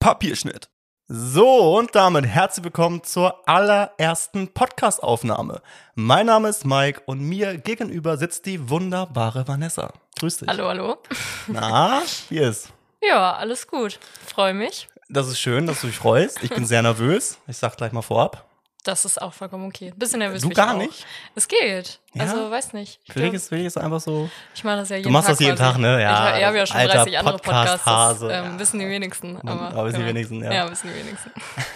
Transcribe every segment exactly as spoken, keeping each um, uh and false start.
Papierschnitt. So, und damit herzlich willkommen zur allerersten Podcast-Aufnahme. Mein Name ist Mike und mir gegenüber sitzt die wunderbare Vanessa. Grüß dich. Hallo, hallo. Na, wie ist? Ja, alles gut. Freue mich. Das ist schön, dass du dich freust. Ich bin sehr nervös. Ich sag gleich mal vorab. Das ist auch vollkommen okay. Bisschen nervös. Du bin gar ich auch. nicht? Es geht. Ja? Also, weiß nicht. Ich Für dich glaub, ist, für dich ist einfach so. ich mache das ja jeden Du machst Tag das jeden quasi. Tag, ne? Ja. Ich, ich habe ja schon alter dreißig andere Podcasts. Das Podcast-Hase. ähm, Ja. wissen die wenigsten. Aber, Aber wissen die wenigsten, ja. Ja, wissen die wenigsten.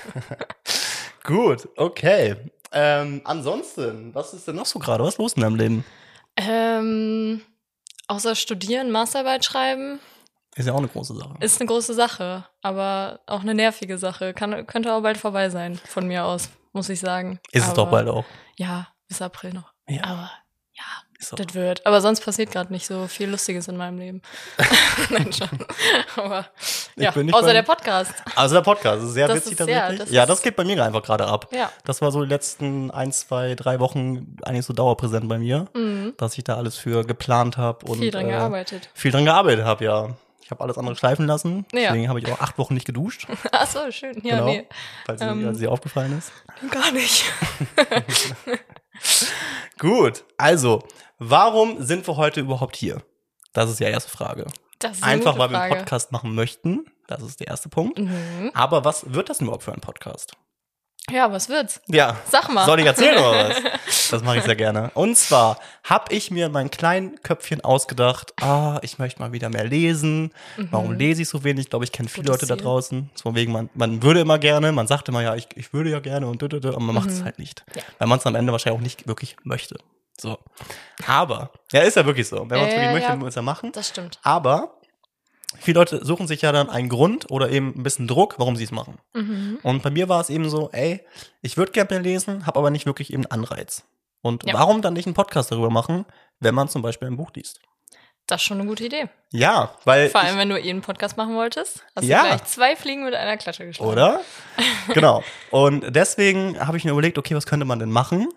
Gut, okay. Ähm, ansonsten, was ist denn noch so gerade? Was ist los in deinem Leben? ähm, außer studieren, Masterarbeit schreiben, Ist ja auch eine große Sache. ist eine große Sache. Aber auch eine nervige Sache. Kann, könnte auch bald vorbei sein, von mir aus, muss ich sagen. Ist aber, es doch bald auch. Ja, bis April noch. Ja. Aber ja, Ist doch. das wird. Aber sonst passiert gerade nicht so viel Lustiges in meinem Leben. Nein, schon. Aber Ich ja, bin nicht außer beim- der Podcast. Also der Podcast ist sehr Das witzig ist sehr, tatsächlich. das ja, ist- das geht bei mir einfach gerade ab. Ja. Das war so die letzten ein, zwei, drei Wochen eigentlich so dauerpräsent bei mir, Mhm. dass ich da alles für geplant habe und Viel dran äh, gearbeitet. viel dran gearbeitet habe, ja. Ich habe alles andere schleifen lassen, Ja. deswegen habe ich auch acht Wochen nicht geduscht. Ach so, schön. Ja, genau, nee. falls, Ähm. dir, falls dir aufgefallen ist. Gar nicht. Gut, also, warum sind wir heute überhaupt hier? Das ist die erste Frage. Das ist eine Einfach, gute weil wir Frage. einen Podcast machen möchten. Das ist der erste Punkt. Mhm. Aber was wird das denn überhaupt für ein Podcast? Ja, was wird's? Ja. Sag mal. Soll ich erzählen oder was? Das mache ich sehr gerne. Und zwar habe ich mir in mein kleinen Köpfchen ausgedacht, ah, ich möchte mal wieder mehr lesen. Warum lese ich so wenig? Ich glaube, ich kenne viele Gutes Leute da Ziel. draußen. Von wegen, man, man würde immer gerne, man sagt immer, ja, ich, ich würde ja gerne und dödödö, aber man macht es halt nicht. Ja. Weil man es am Ende wahrscheinlich auch nicht wirklich möchte. So. Aber, ja, ist ja wirklich so. Wenn man es Ja, wirklich ja, möchte, ja. muss man es ja machen. Das stimmt. Aber viele Leute suchen sich ja dann einen Grund oder eben ein bisschen Druck, warum sie es machen. Mhm. Und bei mir war es eben so, ey, ich würde gerne mehr lesen, habe aber nicht wirklich eben einen Anreiz. Und Ja. warum dann nicht einen Podcast darüber machen, wenn man zum Beispiel ein Buch liest? Das ist schon eine gute Idee. Ja, weil Vor allem, wenn du eh einen Podcast machen wolltest, hast Ja. du gleich zwei Fliegen mit einer Klatsche ich, geschlagen. oder? Genau. Und deswegen habe ich mir überlegt, okay, was könnte man denn machen?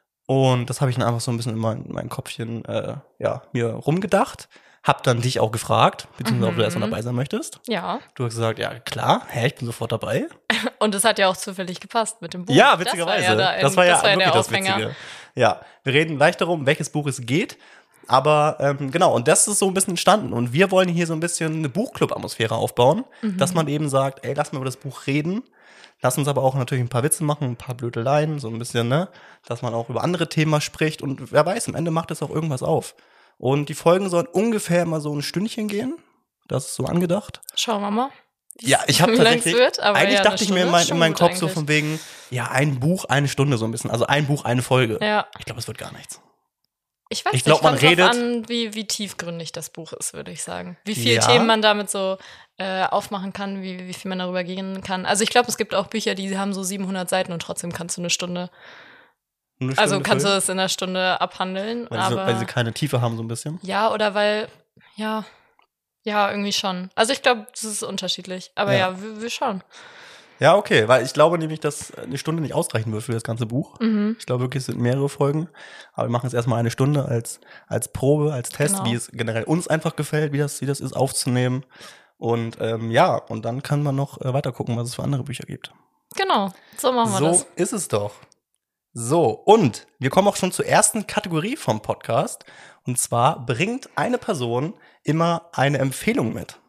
Und das habe ich dann einfach so ein bisschen in mein, in mein Kopfchen äh, ja, mir rumgedacht. Hab dann dich auch gefragt, beziehungsweise ob du Mhm. erstmal dabei sein möchtest. Ja. Du hast gesagt, ja klar, hä, ich bin sofort dabei. Und es hat ja auch zufällig gepasst mit dem Buch. Ja, witzigerweise. Das war ja, da ein, das war ja, das war ja wirklich der das Aufhänger. Witzige. Ja, wir reden gleich darum, welches Buch es geht. Aber ähm, genau, und das ist so ein bisschen entstanden. Und wir wollen hier so ein bisschen eine Buchclub-Atmosphäre aufbauen, Mhm. dass man eben sagt, ey, lass mal über das Buch reden. Lass uns aber auch natürlich ein paar Witze machen, ein paar Blödeleien, so ein bisschen, ne? Dass man auch über andere Themen spricht. Und wer weiß, am Ende macht es auch irgendwas auf. Und die Folgen sollen ungefähr mal so ein Stündchen gehen. Das ist so angedacht. Schauen wir mal. Ja, ich habe wie lang's tatsächlich, wird, aber eigentlich ja, dachte eine ich mir in, Stunde mein, ist in schon meinem gut Kopf so eigentlich. von wegen, ja, ein Buch, eine Stunde so ein bisschen. Also ein Buch, eine Folge. Ja. Ich glaube, es wird gar nichts. Ich weiß Ich glaub, nicht, man kommt drauf redet- an, wie, wie tiefgründig das Buch ist, würde ich sagen. Wie viele Ja. Themen man damit so äh, aufmachen kann, wie, wie viel man darüber gehen kann. Also ich glaube, es gibt auch Bücher, die haben so siebenhundert Seiten und trotzdem kannst du eine Stunde, Eine Stunde also kannst du füllen, es in einer Stunde abhandeln. weil, aber sie, weil sie keine Tiefe haben, so ein bisschen. ja, oder weil, ja, ja, irgendwie schon. Also ich glaube, das ist unterschiedlich. Aber Ja. ja, wir, wir schauen. Ja, okay, weil ich glaube nämlich, dass eine Stunde nicht ausreichen wird für das ganze Buch. Mhm. Ich glaube wirklich, es sind mehrere Folgen. Aber wir machen jetzt erstmal eine Stunde als, als Probe, als Test, Genau. wie es generell uns einfach gefällt, wie das, wie das ist, aufzunehmen. Und ähm, ja, und dann kann man noch äh, weiter gucken, was es für andere Bücher gibt. Genau, so machen wir So das. ist es doch. So, und wir kommen auch schon zur ersten Kategorie vom Podcast. Und zwar bringt eine Person immer eine Empfehlung mit.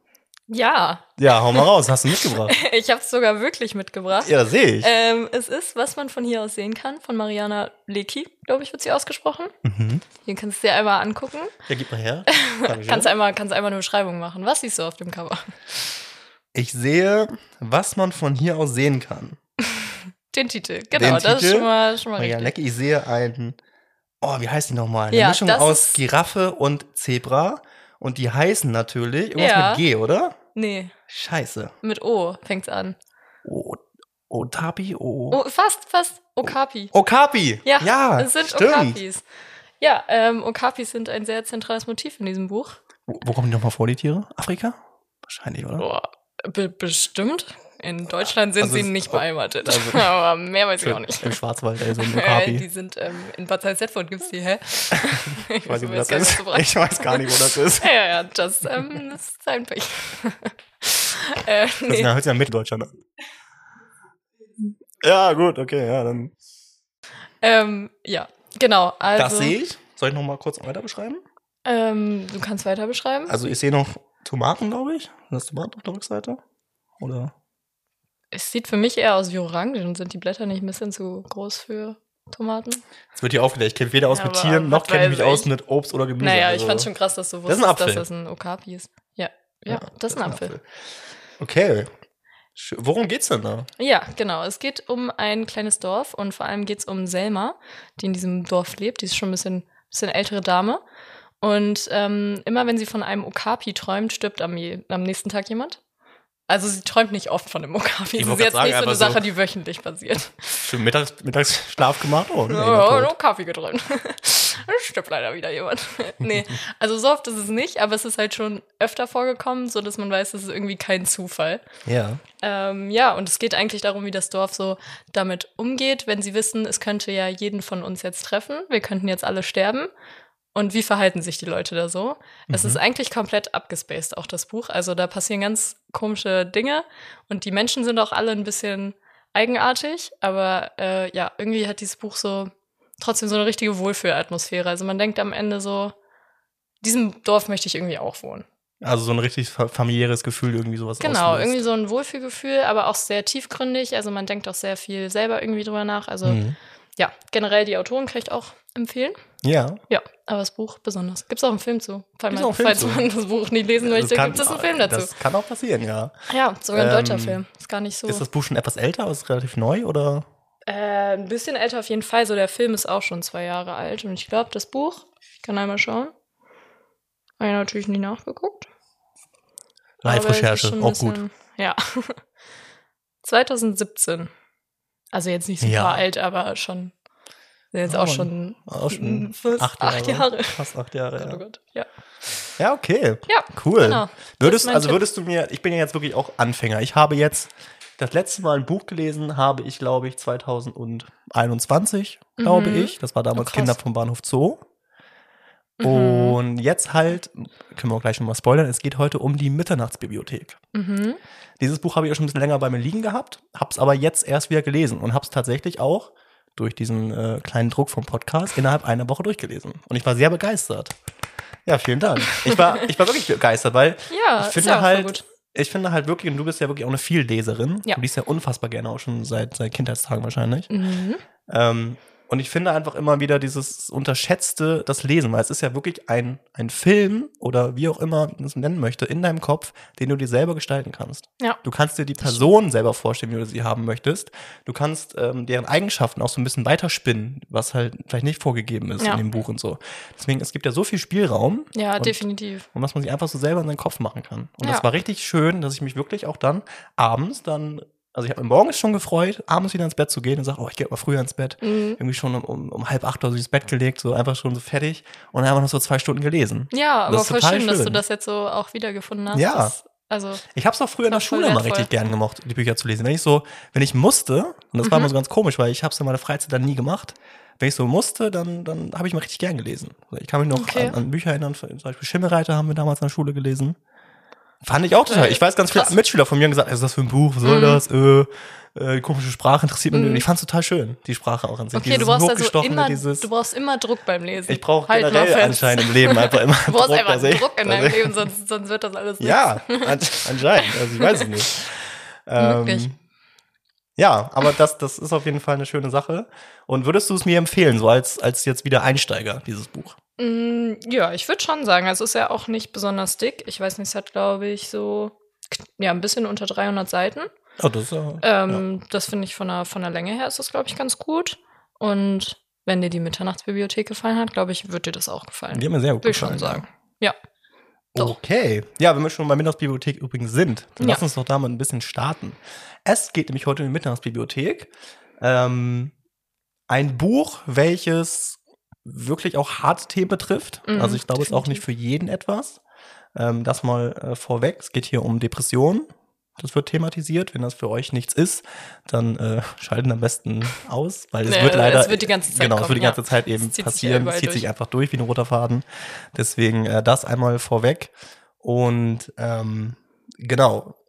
Ja, Ja, hau mal raus, hast du mitgebracht? ich habe es sogar wirklich mitgebracht. Ja, das sehe ich. Ähm, es ist, was man von hier aus sehen kann, von Mariana Lecki, glaube ich, wird sie ausgesprochen. Mhm. Hier kannst du dir einmal angucken. Ja, gib mal her. Dankeschön. Kannst einmal, kannst einmal eine Beschreibung machen. Was siehst du auf dem Cover? Ich sehe, was man von hier aus sehen kann. Den Titel, genau, Den das Titel? ist schon mal, schon mal Marianne richtig. Lecki, ich sehe einen, oh, wie heißt die nochmal? Eine Ja, Mischung das aus ist- Giraffe und Zebra. Und die heißen natürlich irgendwas Ja. mit G, oder? Nee, Scheiße. mit O fängt's an. O Otapi? O Oh, fast, fast. Okapi. Okapi. Ja, ja es sind stimmt. Okapis. Ja, ähm, Okapis sind ein sehr zentrales Motiv in diesem Buch. Wo, wo kommen die nochmal vor, die Tiere? Afrika? Wahrscheinlich, oder? Boah, be bestimmt. In Deutschland sind Also sie es- nicht beheimatet. also- Aber mehr weiß ich auch nicht. Im Schwarzwald, ey, so ein Äh, Okapi. die sind ähm, in Bad Salzdetford gibt's die, hä? Ich weiß nicht, wo jetzt das gar ist. nicht so breit. Ich weiß gar nicht, wo das ist. Ja, ja, das, ähm, das ist ein Pech. äh, Das nee. hört sich ja Mitteldeutschland an. Ja, gut, okay, ja, dann. ähm, ja, genau. Also, Das sehe ich. Soll ich noch mal kurz weiter beschreiben? Ähm, du kannst weiter beschreiben. Also ich sehe noch Tomaten, glaube ich. Sind das Tomaten auf der Rückseite? Oder? Es sieht für mich eher aus wie Orangen und sind die Blätter nicht ein bisschen zu groß für Tomaten? Es wird hier aufgeklärt. Ich kenne weder aus Ja, mit aber Tieren, noch was kenne ich mich weiß aus ich. mit Obst oder Gemüse. Naja, also. ich fand schon krass, dass du Das ist wusstest, ein Apfel. dass das ein Okapi ist. Ja, ja, ja das, ist ein Apfel. Okay. Sch- Worum geht's denn da? Ja, genau. Es geht um ein kleines Dorf und vor allem geht es um Selma, die in diesem Dorf lebt. Die ist schon ein bisschen, bisschen ältere Dame. Und ähm, immer wenn sie von einem Okapi träumt, stirbt am, je- am nächsten Tag jemand. Also sie träumt nicht oft von einem Okapi. Ich Das ist wollte jetzt grad nicht sagen, so eine aber so- Sache, die wöchentlich passiert. Schön Mittags Mittagsschlaf gemacht? Oh, nee, Ja, tot. einen Okapi geträumt. Da stirbt leider wieder jemand. Nee, also so oft ist es nicht, aber es ist halt schon öfter vorgekommen, so dass man weiß, das ist irgendwie kein Zufall. Ja. Ähm, ja, und es geht eigentlich darum, wie das Dorf so damit umgeht, wenn sie wissen, es könnte ja jeden von uns jetzt treffen, wir könnten jetzt alle sterben. Und wie verhalten sich die Leute da so? Mhm. Es ist eigentlich komplett abgespaced, auch das Buch. Also da passieren ganz komische Dinge und die Menschen sind auch alle ein bisschen eigenartig, aber äh, ja, irgendwie hat dieses Buch so trotzdem so eine richtige Wohlfühlatmosphäre. Also man denkt am Ende so, diesem Dorf möchte ich irgendwie auch wohnen. Also so ein richtig fa- familiäres Gefühl, irgendwie sowas Genau, auslöst. irgendwie so ein Wohlfühlgefühl, aber auch sehr tiefgründig. Also man denkt auch sehr viel selber irgendwie drüber nach. Also Mhm. ja, generell die Autorin kann ich auch empfehlen. Ja. Ja, aber das Buch besonders. Gibt es auch einen Film zu? Falls Gibt's man, auch einen Film falls zu? man das Buch nie lesen möchte, kann- gibt es einen Film dazu. Das kann auch passieren, ja. Ja, sogar ein deutscher Ähm, Film. Ist gar nicht so. Ist das Buch schon etwas älter, ist es relativ neu oder? Äh, ein bisschen älter auf jeden Fall. So, der Film ist auch schon zwei Jahre alt. Und ich glaube, das Buch, ich kann einmal schauen. Habe ich natürlich nie nachgeguckt. Aber es ist Live-Recherche, schon ein auch bisschen- gut. Ja. zwanzig siebzehn. Also jetzt nicht super Ja. alt, aber schon. Jetzt Ja, auch man- schon Auch schon fast acht acht Jahre. Jahre. Fast acht Jahre, Oh ja. Gott, ja. Ja, okay. Ja, Cool. genau. Das Würdest, ist mein also Tipp. würdest du mir, ich bin ja jetzt wirklich auch Anfänger. Ich habe jetzt das letzte Mal ein Buch gelesen, habe ich, glaube ich, zwanzig einundzwanzig, glaube Mhm. ich. Das war damals Oh, krass. Kinder vom Bahnhof Zoo. Mhm. Und jetzt halt, können wir auch gleich schon mal spoilern, es geht heute um die Mitternachtsbibliothek. Mhm. Dieses Buch habe ich ja schon ein bisschen länger bei mir liegen gehabt, habe es aber jetzt erst wieder gelesen und habe es tatsächlich auch durch diesen äh, kleinen Druck vom Podcast innerhalb einer Woche durchgelesen. Und ich war sehr begeistert. Ja, vielen Dank. Ich war, ich war wirklich begeistert, weil Ja, ich ist finde ja auch voll halt, gut. ich finde halt wirklich, und du bist ja wirklich auch eine Vielleserin. Ja. Du liest ja unfassbar gerne auch schon seit, seit Kindheitstagen wahrscheinlich. Mhm. Ähm, und ich finde einfach immer wieder dieses unterschätzte, das Lesen, weil es ist ja wirklich ein, ein Film oder wie auch immer man es nennen möchte, in deinem Kopf, den du dir selber gestalten kannst. Ja. Du kannst dir die Person selber vorstellen, wie du sie haben möchtest. Du kannst ähm, deren Eigenschaften auch so ein bisschen weiterspinnen, was halt vielleicht nicht vorgegeben ist Ja. in dem Buch und so. Deswegen, es gibt ja so viel Spielraum. Ja, und, definitiv. und was man sich einfach so selber in seinen Kopf machen kann. Und Ja. das war richtig schön, dass ich mich wirklich auch dann abends dann, also ich habe mich morgens schon gefreut, abends wieder ins Bett zu gehen und sage, oh, ich gehe mal früher ins Bett. Mhm. Irgendwie schon um, um, um halb acht oder so ins Bett gelegt, so einfach schon so fertig und dann einfach noch so zwei Stunden gelesen. Ja, aber Das ist voll total schön, dass du schön. das jetzt so auch wiedergefunden hast. Ja. Das, also, Ich habe es auch früher in der Das ist voll Schule immer wertvoll. richtig gern gemocht, die Bücher zu lesen. Wenn ich so, wenn ich musste, und das war Mhm. immer so ganz komisch, weil ich habe es in meiner Freizeit dann nie gemacht. Wenn ich so musste, dann, dann habe ich mal richtig gern gelesen. Ich kann mich noch Okay. an, an Bücher erinnern, zum Beispiel Schimmelreiter haben wir damals in der Schule gelesen. Fand ich auch total. Äh, Ich weiß, ganz viele krass. Mitschüler von mir haben gesagt, was ist das für ein Buch, was soll Mhm. das? Äh, äh, die komische Sprache interessiert mich. Mhm. nicht. Ich fand's total schön, die Sprache auch an sich. okay, Dieses du brauchst also Hochgestochene, immer, dieses, du brauchst immer Druck beim Lesen. ich brauche Halt mal generell fest. anscheinend im Leben einfach immer Du brauchst Druck, einfach dass ich- Druck in deinem dass ich- Leben, sonst, sonst wird das alles nichts. Ja, an, anscheinend. Also ich weiß es nicht. Möglich. Ähm, ja, aber das, das ist auf jeden Fall eine schöne Sache. Und würdest du es mir empfehlen, so als, als jetzt wieder Einsteiger, dieses Buch? Mm, ja, ich würde schon sagen, es ist ja auch nicht besonders dick. Ich weiß nicht, es hat, glaube ich, so ja, ein bisschen unter dreihundert Seiten. Oh, das ist ja, Ähm, Das finde ich von der, von der Länge her ist das, glaube ich, ganz gut. Und wenn dir die Mitternachtsbibliothek gefallen hat, glaube ich, wird dir das auch gefallen. die haben mir sehr gut Will ich gefallen. schon sagen. Ja. Doch. Okay. Ja, wenn wir schon bei Mitternachtsbibliothek übrigens sind, dann Ja. lass uns doch da mal ein bisschen starten. Es geht nämlich heute um die Mitternachtsbibliothek. Ähm, ein Buch, welches wirklich auch harte Themen betrifft. Mhm, also ich glaube, es ist auch definitiv. nicht für jeden etwas. Ähm, das mal äh, vorweg. Es geht hier um Depressionen. Das wird thematisiert. Wenn das für euch nichts ist, dann äh, schalten am besten aus, weil es Nee, wird leider es wird die ganze Zeit genau, es kommen, wird die ganze ja. Zeit eben Es zieht sich passieren. überall Es zieht sich durch. einfach durch wie ein roter Faden. Deswegen äh, das einmal vorweg. Und ähm, genau,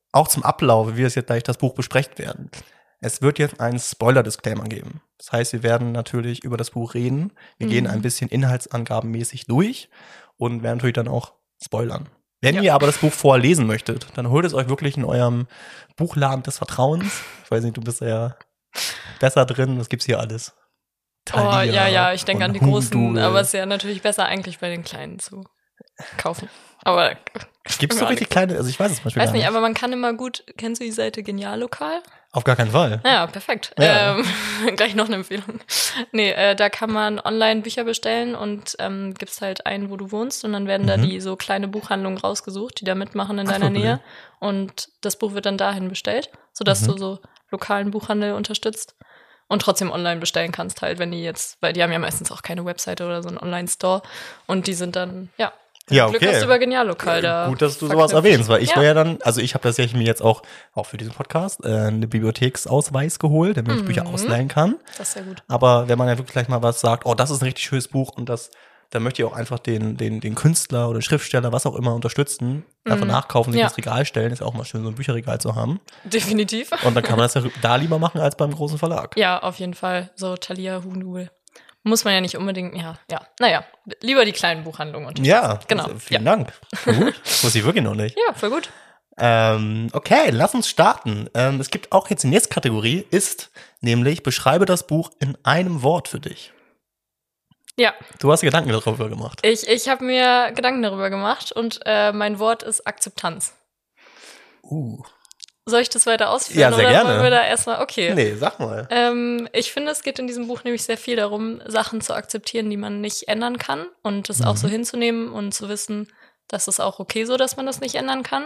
auch zum Ablauf, wie wir es jetzt gleich das Buch besprechen werden. Es wird jetzt einen Spoiler-Disclaimer geben. Das heißt, wir werden natürlich über das Buch reden. Wir mhm. gehen ein bisschen inhaltsangabenmäßig durch und werden natürlich dann auch spoilern. Wenn ja. ihr aber das Buch vorher lesen möchtet, dann holt es euch wirklich in eurem Buchladen des Vertrauens. Ich weiß nicht, du bist ja besser drin, das gibt's hier alles. Thalia oh, ja, ja, ich denke an die großen, Humdubel. Aber es ist ja natürlich besser eigentlich bei den kleinen zu kaufen. Aber gibt's so richtig kleine, also ich weiß es zum Beispiel weiß gar nicht, nicht. aber man kann immer gut, kennst du die Seite Geniallokal? Auf gar keinen Fall. Ja, perfekt. Ja. Ähm, gleich noch eine Empfehlung. Nee, äh, da kann man online Bücher bestellen und ähm, gibst halt ein, wo du wohnst und dann werden mhm. da die so kleine Buchhandlungen rausgesucht, die da mitmachen in Ach, deiner wirklich? Nähe und das Buch wird dann dahin bestellt, sodass mhm. du so lokalen Buchhandel unterstützt und trotzdem online bestellen kannst halt, wenn die jetzt, weil die haben ja meistens auch keine Webseite oder so einen Online-Store und die sind dann, ja, Ja, okay. Glück hast du über Geniallokal da. Gut, dass du sowas erwähnst, weil ich ja. war ja dann, also ich habe tatsächlich mir jetzt auch, auch für diesen Podcast, äh, eine Bibliotheksausweis geholt, damit ich mhm. Bücher ausleihen kann. Das ist sehr gut. Aber wenn man ja wirklich gleich mal was sagt, oh, das ist ein richtig schönes Buch und das, dann möchte ich auch einfach den, den, den Künstler oder Schriftsteller, was auch immer, unterstützen, mhm. einfach nachkaufen, sich ja. ins Regal stellen, ist ja auch mal schön, so ein Bücherregal zu haben. Definitiv. Und dann kann man das ja da lieber machen als beim großen Verlag. Ja, auf jeden Fall. So Thalia, Humdubel. Muss man ja nicht unbedingt, ja, ja, naja, lieber die kleinen Buchhandlungen unterstützen. Ja, genau. Also vielen ja. Dank. Gut, wusste ich wirklich noch nicht. Ja, voll gut. Ähm, okay, lass uns starten. Ähm, es gibt auch jetzt die nächste Kategorie, ist nämlich, beschreibe das Buch in einem Wort für dich. Ja. Du hast dir Gedanken darüber gemacht. Ich, ich habe mir Gedanken darüber gemacht und äh, mein Wort ist Akzeptanz. Uh. Soll ich das weiter ausführen? Ja, sehr oder gerne. Wollen wir da erstmal, okay. Nee, sag mal. Ähm, ich finde, es geht in diesem Buch nämlich sehr viel darum, Sachen zu akzeptieren, die man nicht ändern kann und das mhm. auch so hinzunehmen und zu wissen, dass es auch okay so, dass man das nicht ändern kann.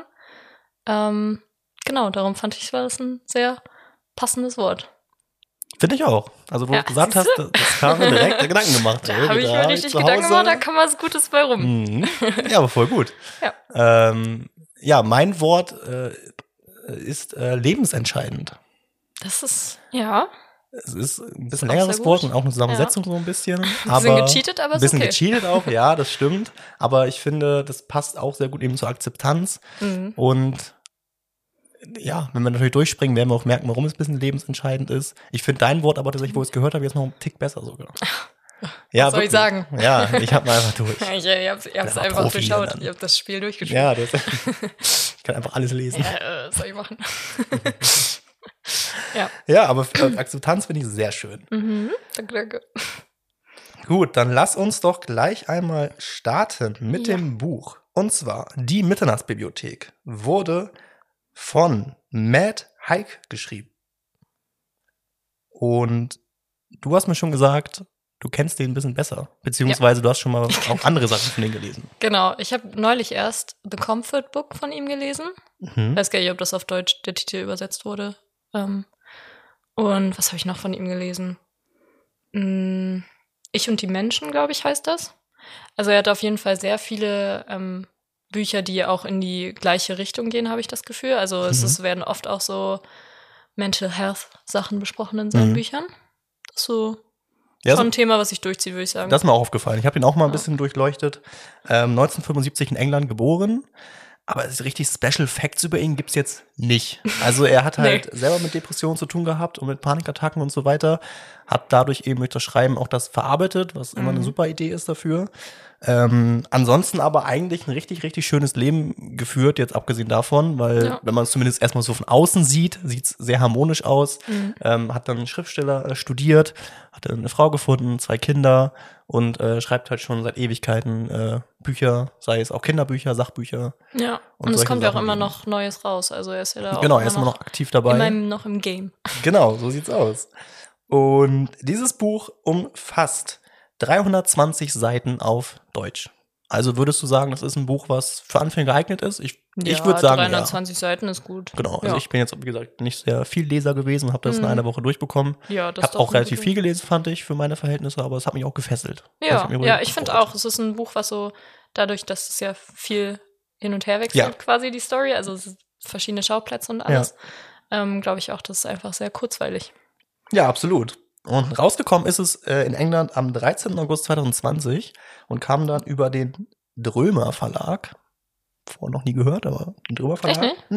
Ähm, genau, darum fand ich, war das ein sehr passendes Wort. Finde ich auch. Also, wo ja, du gesagt hast, das kam mir direkt Gedanken gemacht. Da habe ich mir richtig Gedanken gemacht, da kann was Gutes bei rum. Mhm. Ja, aber voll gut. ja. Ähm, ja, mein Wort äh, ist äh, lebensentscheidend. Das ist, ja. Es ist ein bisschen längeres Wort und auch eine Zusammensetzung ja. so ein bisschen. Ein bisschen aber gecheatet, aber ein bisschen okay. gecheatet auch, ja, das stimmt. Aber ich finde, das passt auch sehr gut eben zur Akzeptanz. Mhm. Und ja, wenn wir natürlich durchspringen, werden wir auch merken, warum es ein bisschen lebensentscheidend ist. Ich finde dein Wort aber tatsächlich, wo ich es gehört habe, jetzt noch einen Tick besser sogar. Ja, was soll wirklich. ich sagen? Ja, ich hab mal einfach durch. ich, ihr habt es einfach Profi durchschaut. Ihr habt das Spiel durchgespielt. Ja, das, ich kann einfach alles lesen. Ja, äh, was soll ich machen? ja. ja, aber Akzeptanz finde ich sehr schön. Mhm, danke, danke. Gut, dann lass uns doch gleich einmal starten mit ja. dem Buch. Und zwar, Die Mitternachtsbibliothek wurde von Matt Haig geschrieben. Und du hast mir schon gesagt, du kennst den ein bisschen besser. Beziehungsweise ja. du hast schon mal auch andere Sachen von ihm gelesen. Genau, ich habe neulich erst The Comfort Book von ihm gelesen. Mhm. Ich weiß gar nicht, ob das auf Deutsch der Titel übersetzt wurde. Ähm, und was habe ich noch von ihm gelesen? Ich und die Menschen, glaube ich, heißt das. Also er hat auf jeden Fall sehr viele ähm, Bücher, die auch in die gleiche Richtung gehen, habe ich das Gefühl. Also mhm. es ist, werden oft auch so Mental Health Sachen besprochen in seinen mhm. Büchern. Das ist so ja, schon ein Thema, was ich durchziehe, würde ich sagen. Das ist mir auch aufgefallen. Ich habe ihn auch mal ein bisschen ja. durchleuchtet. Ähm, neunzehnhundertfünfundsiebzig in England geboren. Aber richtig Special Facts über ihn gibt's jetzt nicht. Also er hat halt nee. selber mit Depressionen zu tun gehabt und mit Panikattacken und so weiter. Hat dadurch eben durch das Schreiben auch das verarbeitet, was mhm. immer eine super Idee ist dafür. Ähm, ansonsten aber eigentlich ein richtig, richtig schönes Leben geführt, jetzt abgesehen davon, weil ja. wenn man es zumindest erstmal so von außen sieht, sieht's sehr harmonisch aus. Mhm. Ähm, hat dann Schriftsteller äh, studiert, hat eine Frau gefunden, zwei Kinder und äh, schreibt halt schon seit Ewigkeiten äh, Bücher, sei es auch Kinderbücher, Sachbücher. Ja, und, und es kommt ja auch immer noch Neues raus, also er ist ja da auch Genau, er ist immer noch aktiv dabei. Immer noch im Game. Genau, so sieht's aus. Und dieses Buch umfasst dreihundertzwanzig Seiten auf Deutsch. Also würdest du sagen, das ist ein Buch, was für Anfänger geeignet ist? Ich, ja, ich würde sagen, dreihundertzwanzig ja. Seiten ist gut. Genau, also ja. ich bin jetzt, wie gesagt, nicht sehr viel Leser gewesen, habe das mhm. in einer Woche durchbekommen. Ja, das habe auch relativ viel gelesen, fand ich, für meine Verhältnisse, aber es hat mich auch gefesselt. Ja, ich ja, ich finde auch, es ist ein Buch, was so, dadurch, dass es ja viel hin und her wechselt, ja. quasi die Story, also es sind verschiedene Schauplätze und alles, ja. ähm, glaube ich auch, das ist einfach sehr kurzweilig. Ja, absolut. Und rausgekommen ist es äh, in England am dreizehnten August zweitausendzwanzig und kam dann über den Drömer Verlag. Vorher noch nie gehört, aber den Drömer Verlag? Echt, ne? Nee.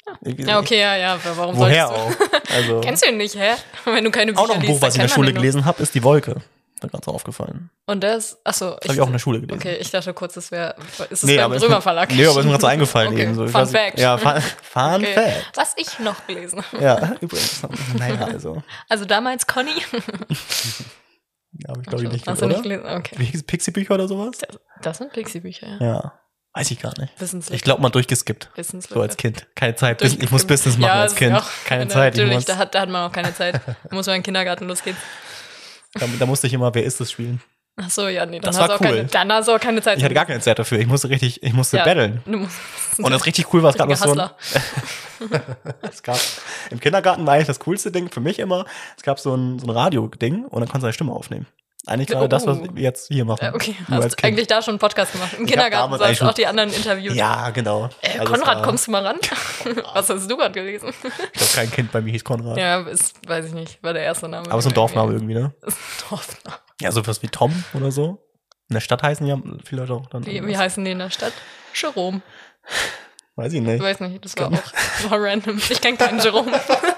Ja, okay, ja, ja. Warum Woher solltest du? auch? Also, Kennst du ihn nicht, hä? Wenn du keine Bücher auch noch ein liest, Buch, was ich in dann der kennt man Schule den nur. gelesen habe, ist Die Wolke. Mir ganz aufgefallen. Und das, achso. Das habe ich auch in der Schule gelesen. Okay, ich dachte kurz, das wäre, ist es Nee, beim aber ist Drömer mir- Verlag? Nee, aber ist mir gerade so eingefallen Okay, eben. So. Ich Fun weiß nicht- Fact. Ja, Fun, fun Okay. Fact. Was ich noch gelesen habe. Ja, übrigens. Naja, also. Also damals Conny. Ja, habe ich glaube ich nicht Hast gelesen, du oder? nicht gelesen? Okay. Wie hieß es? Pixie-Bücher oder sowas? Das, das sind Pixie-Bücher, ja. Ja. Weiß ich gar nicht. Wissenslücke. Ich glaube mal durchgeskippt. Wissenslücke. So als Kind. Keine Zeit. Bus- Ich muss Durchgeskippt. Business machen Ja, als ist Kind. ja auch- Keine ja, Zeit. Ich Natürlich, muss, da hat, da hat man auch keine Zeit. Da muss man in den Kindergarten losgehen. da, da musste ich immer Wer ist es spielen. Ach so, ja, nee, dann Das hast, war du auch cool. keine, dann hast du auch keine Zeit. Ich hatte gar keine Zeit dafür. Ich musste richtig, ich musste ja, battlen. Du musst, Und das richtig cool war, es gab noch so ein, Hustler. es gab, im Kindergarten war eigentlich das coolste Ding für mich immer, es gab so ein, so ein Radio-Ding und dann konntest du deine Stimme aufnehmen. Eigentlich gerade Oh. das, was wir jetzt hier machen. Ja, okay, Nur als hast Kind. eigentlich da schon einen Podcast gemacht. Im Ich hab Kindergarten damals sollst eigentlich du auch schon- die anderen interviewt. Ja, genau. Äh, Also es Konrad, war- kommst du mal ran? Was hast du gerade gelesen? Ich glaube, kein Kind bei mir hieß Konrad. Ja, ist, weiß ich nicht, war der erste Name. Aber so ein Dorfname irgendwie, ne? Ist ein Dorfname. Ja, sowas wie Tom oder so. In der Stadt heißen ja viele Leute auch dann. Wie, anders. wie heißen die in der Stadt? Jerome. Weiß ich Ich nicht. weiß nicht, das war auch das war random. Ich kenne keinen Jerome.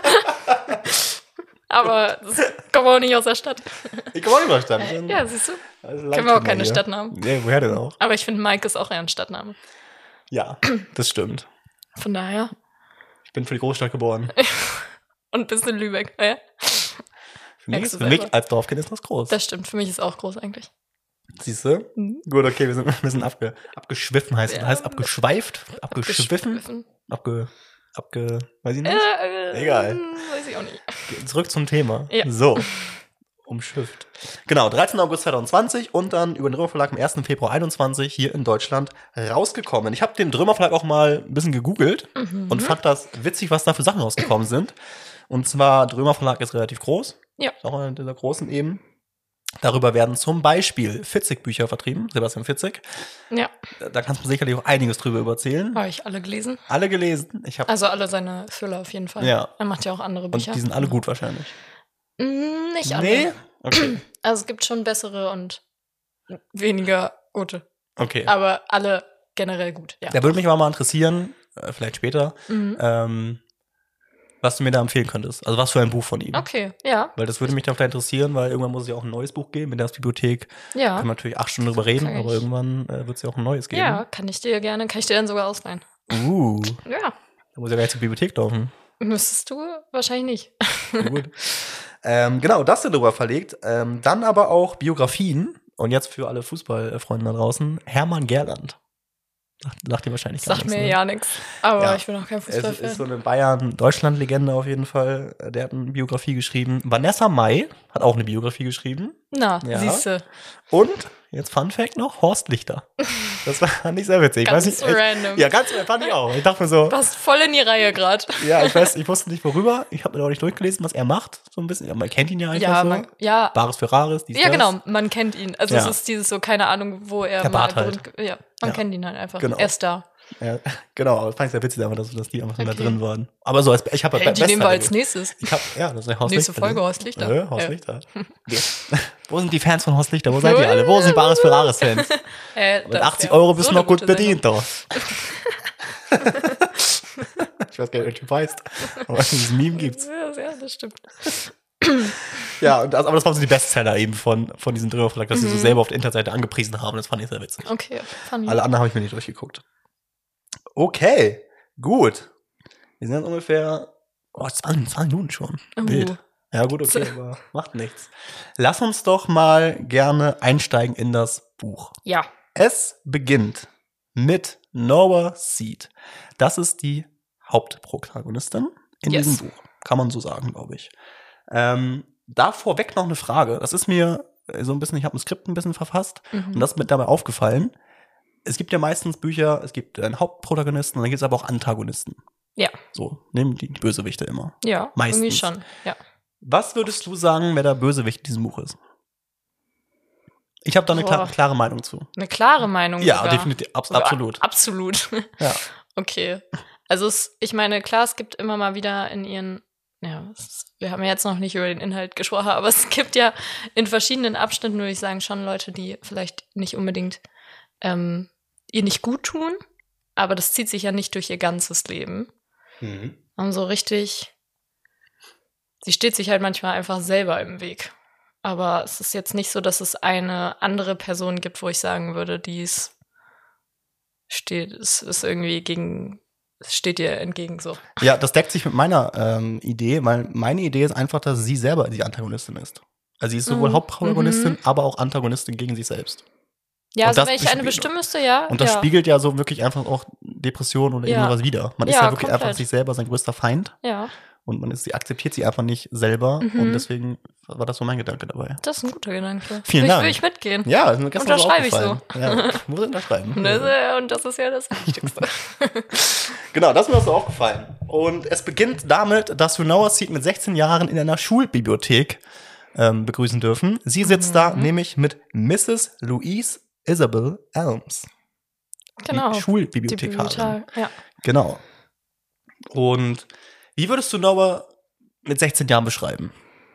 Aber das kommt auch nicht aus der Stadt. Ich komme auch nicht verstanden. Ja, siehst du? Also Kennen wir auch keine Stadtnamen. Nee, woher denn auch? Aber ich finde, Mike ist auch eher ein Stadtname. Ja, das stimmt. Von daher. Ich bin für die Großstadt geboren. Und bist in Lübeck. Ja, Für mich, Merkst du für mich selber. als Dorfkind ist das groß. das stimmt. Für mich ist auch groß eigentlich. Siehst du? Mhm. Gut, okay, wir sind, wir sind abge, abgeschwiffen, heißt, Ja. heißt abgeschweift, abgeschwiffen, Geschwiffen. abge, abge, weiß ich Äh, nicht. äh, Egal. Weiß ich auch nicht. Zurück zum Thema. Ja. So. Umschifft. Genau, dreizehnten August zweitausendzwanzig und dann über den Drömer Verlag am ersten Februar einundzwanzig hier in Deutschland rausgekommen. Ich habe den Drömer Verlag auch mal ein bisschen gegoogelt Mhm. und fand das witzig, was da für Sachen rausgekommen sind. Und zwar, Drömer Verlag ist relativ groß. Ja. Ist auch einer dieser großen eben. Darüber werden zum Beispiel Fitzek-Bücher vertrieben, Sebastian Fitzek. Ja, Da kannst du sicherlich auch einiges drüber erzählen. habe ich alle gelesen. Alle gelesen. Ich habe Also alle seine Thriller auf jeden Fall. Ja. Er macht ja auch andere und Bücher. die sind alle gut wahrscheinlich. Mm, Nicht alle. Nee? Okay. Also es gibt schon bessere und weniger gute. Okay. Aber alle generell gut, ja. Da würde mich aber mal interessieren, äh, vielleicht später, Mhm. ähm, was du mir da empfehlen könntest. Also was für ein Buch von ihm. Okay, ja, Weil das würde mich dann vielleicht interessieren, weil irgendwann muss es ja auch ein neues Buch geben. In der Bibliothek ja. können wir natürlich acht Stunden drüber reden, Kann ich. aber irgendwann äh, wird es ja auch ein neues geben. Ja, kann ich dir gerne, kann ich dir dann sogar ausleihen. Uh, Ja, da muss ich ja gleich zur Bibliothek laufen. müsstest du wahrscheinlich nicht. Sehr gut. ähm, genau, das sind drüber verlegt. Ähm, dann aber auch Biografien. Und jetzt für alle Fußballfreunde da draußen, Hermann Gerland. Sagt, sagt ihr wahrscheinlich gar Sagt nichts. mir ne? ja nichts. Aber Ja. ich bin auch kein Es ist so Fußballfan. eine Bayern-Deutschland-Legende auf jeden Fall. Der hat eine Biografie geschrieben. Vanessa May hat auch eine Biografie geschrieben. Na, Ja. siehste. Und, jetzt Fun Fact noch, Horst Lichter. Das war nicht sehr witzig. Ich Ganz weiß nicht, random. Ja, ganz fand ich auch. Ich dachte mir so, Passt voll in die Reihe gerade. ja, ich weiß, ich wusste nicht worüber. Ich habe mir auch nicht durchgelesen, was er macht. So ein bisschen. Ja, man kennt ihn ja einfach Ja, so. man, ja, Bares für Rares, dies, ja, das. genau, man kennt ihn. Also Ja. es ist dieses so, keine Ahnung, wo er Der mal Bart halt. berühmt- Ja, man Ja. kennt ihn halt einfach. Genau. Er ist da. Ja, genau, aber das fand ich sehr witzig, einfach, dass, dass die einfach so da Okay. drin waren. Aber so, als, ich habe Hey, die nehmen wir als nächstes. Ich hab, ja, das ist ja Horst Nächste Lichter. Folge Horst Lichter. Ja, Horst Ja. Lichter. Wir- Wo sind die Fans von Horst Lichter? Wo seid ihr alle? Wo sind Bares für Rares Fans? Äh, Mit das achtzig wär Euro bist so du noch eine gut gute bedient, doch. Ich weiß gar nicht, ob du weißt. Aber dieses Meme gibt's. Sendung. Ja, ja, das stimmt. Ja, und das, aber das waren so die Bestseller eben von, von diesem Drömer Verlag, dass sie so Mhm. selber auf der Internetseite angepriesen haben. Das fand ich sehr witzig. Okay, funny. Alle anderen habe ich mir nicht durchgeguckt. Okay, gut. Wir sind jetzt ungefähr oh, zwanzig, zwanzig Minuten schon. Uh. Wild. Ja, gut, okay, aber macht nichts. Lass uns doch mal gerne einsteigen in das Buch. Ja. Es beginnt mit Noah Seed. Das ist die Hauptprotagonistin in Yes. diesem Buch. Kann man so sagen, glaube ich. Ähm, da vorweg noch eine Frage. Das ist mir so ein bisschen, ich habe ein Skript ein bisschen verfasst Mhm. und das ist mir dabei aufgefallen. Es gibt ja meistens Bücher, es gibt einen Hauptprotagonisten und dann gibt es aber auch Antagonisten. Ja. So, nehmen die, die Bösewichte immer. Ja, Meistens. irgendwie schon. Ja. Was würdest du sagen, wer der Bösewicht in diesem Buch ist? Ich habe da eine Boah. klare, klare Meinung zu. Eine klare Meinung. Ja, sogar. definitiv, ab, Sogar absolut. Absolut. Ja. Okay. Also es, ich meine, klar, es gibt immer mal wieder in ihren, ja, es, wir haben ja jetzt noch nicht über den Inhalt gesprochen, aber es gibt ja in verschiedenen Abschnitten, würde ich sagen, schon Leute, die vielleicht nicht unbedingt ähm, ihr nicht gut tun, aber das zieht sich ja nicht durch ihr ganzes Leben. Mhm. Und so richtig, sie steht sich halt manchmal einfach selber im Weg. Aber es ist jetzt nicht so, dass es eine andere Person gibt, wo ich sagen würde, die ist, steht, es ist irgendwie gegen, es steht ihr entgegen so. Ja, das deckt sich mit meiner ähm, Idee, weil meine Idee ist einfach, dass sie selber die Antagonistin ist. Also sie ist sowohl Mhm. Hauptprotagonistin, Mhm. aber auch Antagonistin gegen sich selbst. Ja, Und also das wenn ich eine bespiel- bestimmen müsste, ja. Und das ja. spiegelt ja so wirklich einfach auch Depressionen oder Ja. irgendwas wider. Man ist Ja, ja wirklich komplett. einfach sich selber sein größter Feind Ja, und man ist, sie akzeptiert sie einfach nicht selber Mhm. und deswegen war das so mein Gedanke dabei. das ist ein guter Gedanke. Vielen will, Dank. Ich, will ich mitgehen. Ja, ist mir gestern so Unterschreibe ich aufgefallen. Ja, muss ich unterschreiben. Und das, äh, und das ist ja das Wichtigste. Genau, das ist mir so aufgefallen. Und es beginnt damit, dass wir Noah Seed mit sechzehn Jahren in einer Schulbibliothek ähm, begrüßen dürfen. Sie sitzt Mhm. da nämlich mit Misses Louise Isabel Elms. Genau. Die Die Schulbibliothekarin. Bibliothek, ja. Genau. Und wie würdest du Noah mit sechzehn Jahren beschreiben?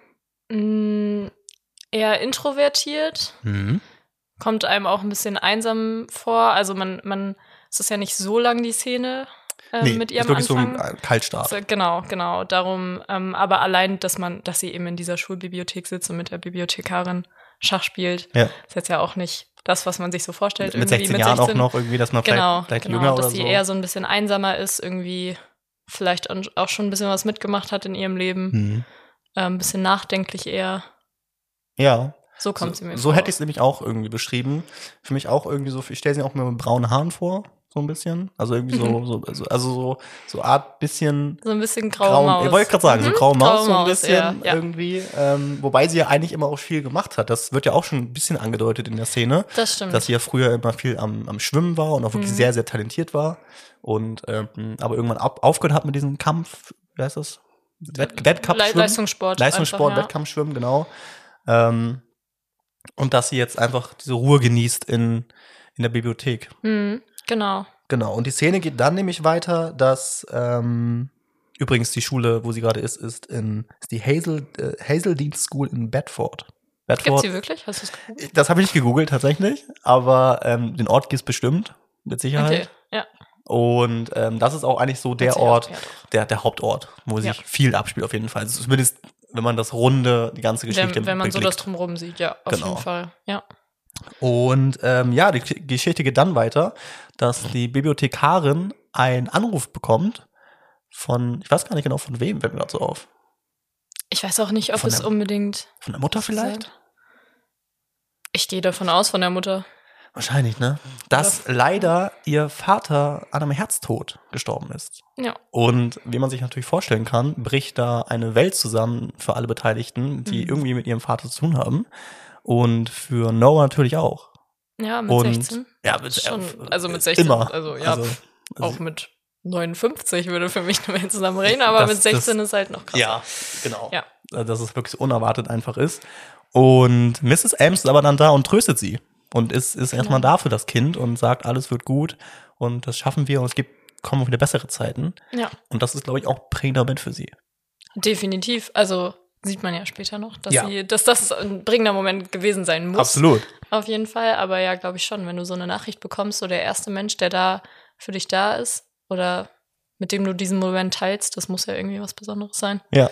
Mm, eher introvertiert, Mhm. kommt einem auch ein bisschen einsam vor. Also man, man, es ist ja nicht so lang die Szene äh, Nee, mit ist ihrem wirklich Anfang. so ein Kaltstart. So, genau, genau. Darum, ähm, aber allein, dass man, dass sie eben in dieser Schulbibliothek sitzt und mit der Bibliothekarin Schach spielt, Ja. ist jetzt ja auch nicht das, was man sich so vorstellt. Mit irgendwie sechzehn Jahren auch noch irgendwie, dass man Genau, vielleicht, vielleicht genau, jünger dass oder sie so. eher so ein bisschen einsamer ist, irgendwie vielleicht auch schon ein bisschen was mitgemacht hat in ihrem Leben. Mhm. Äh, ein bisschen nachdenklich eher. Ja. So kommt so, sie mir so vor. hätte ich es nämlich auch irgendwie beschrieben. Für mich auch irgendwie so, ich stelle sie auch mir mit braunen Haaren vor, so ein bisschen. Also irgendwie so, so also, also so, so Art bisschen So ein bisschen graue graue Maus. Ich wollte gerade sagen, so Mhm. graue Maus, Graue so ein Maus, bisschen ja, ja. irgendwie. Ähm, wobei sie ja eigentlich immer auch viel gemacht hat. Das wird ja auch schon ein bisschen angedeutet in der Szene. Das stimmt. Dass sie ja früher immer viel am, am Schwimmen war und auch wirklich Mhm. sehr, sehr talentiert war. Und ähm, aber irgendwann ab, aufgehört hat mit diesem Kampf, wie heißt das? Wett, Wettkampfschwimmen. Le Leistungssport. Leistungssport, einfach, ja. Wettkampfschwimmen, genau. Ähm, und dass sie jetzt einfach diese Ruhe genießt in, in der Bibliothek. Mhm, genau. Genau. Und die Szene geht dann nämlich weiter, dass ähm, übrigens die Schule, wo sie gerade ist, ist in ist die Hazel, äh, Hazeldean School in Bedford. Gibt Bedford. sie wirklich? Hast du es geguckt? Das habe ich nicht gegoogelt tatsächlich, aber ähm, den Ort gibt es bestimmt, mit Sicherheit. Okay, ja. Und ähm, das ist auch eigentlich so der Hat sie auch, Ort, ja, doch. der, der Hauptort, wo Ja. sich viel abspielt auf jeden Fall. Also zumindest, wenn man das Runde, die ganze Geschichte Wenn, wenn man so blickt. das drumherum sieht, ja, auf Genau. jeden Fall. Ja. Und ähm, ja, die K- Geschichte geht dann weiter, dass die Bibliothekarin einen Anruf bekommt von, ich weiß gar nicht genau von wem, fällt mir gerade so auf. Ich weiß auch nicht, ob Von es der- unbedingt. Von der Mutter vielleicht? Ich gehe davon aus, von der Mutter. Wahrscheinlich, ne? Dass leider ihr Vater an einem Herztod gestorben ist. Ja. Und wie man sich natürlich vorstellen kann, bricht da eine Welt zusammen für alle Beteiligten, die Mhm. irgendwie mit ihrem Vater zu tun haben. Und für Noah natürlich auch. Ja, mit Und sechzehn. ja, mit, Schon, äh, also mit sechzehn. Immer. Also, ja, Also, auch mit neunundfünfzig würde für mich eine Welt zusammenreden, aber Das- mit sechzehn das- ist halt noch krass. ja, genau. Ja. Also, dass es wirklich so unerwartet einfach ist. Und Misses Elms ist aber dann da und tröstet sie. Und ist, ist erstmal Genau. da für das Kind und sagt, alles wird gut und das schaffen wir und es gibt, kommen auch wieder bessere Zeiten. Ja, Und das ist, glaube ich, auch ein prägender Moment für sie. definitiv. Also sieht man ja später noch, dass, Ja. sie, dass das ein prägender Moment gewesen sein muss. Absolut. Auf jeden Fall. Aber ja, glaube ich schon, wenn du so eine Nachricht bekommst, so der erste Mensch, der da für dich da ist oder mit dem du diesen Moment teilst, das muss ja irgendwie was Besonderes sein. Ja.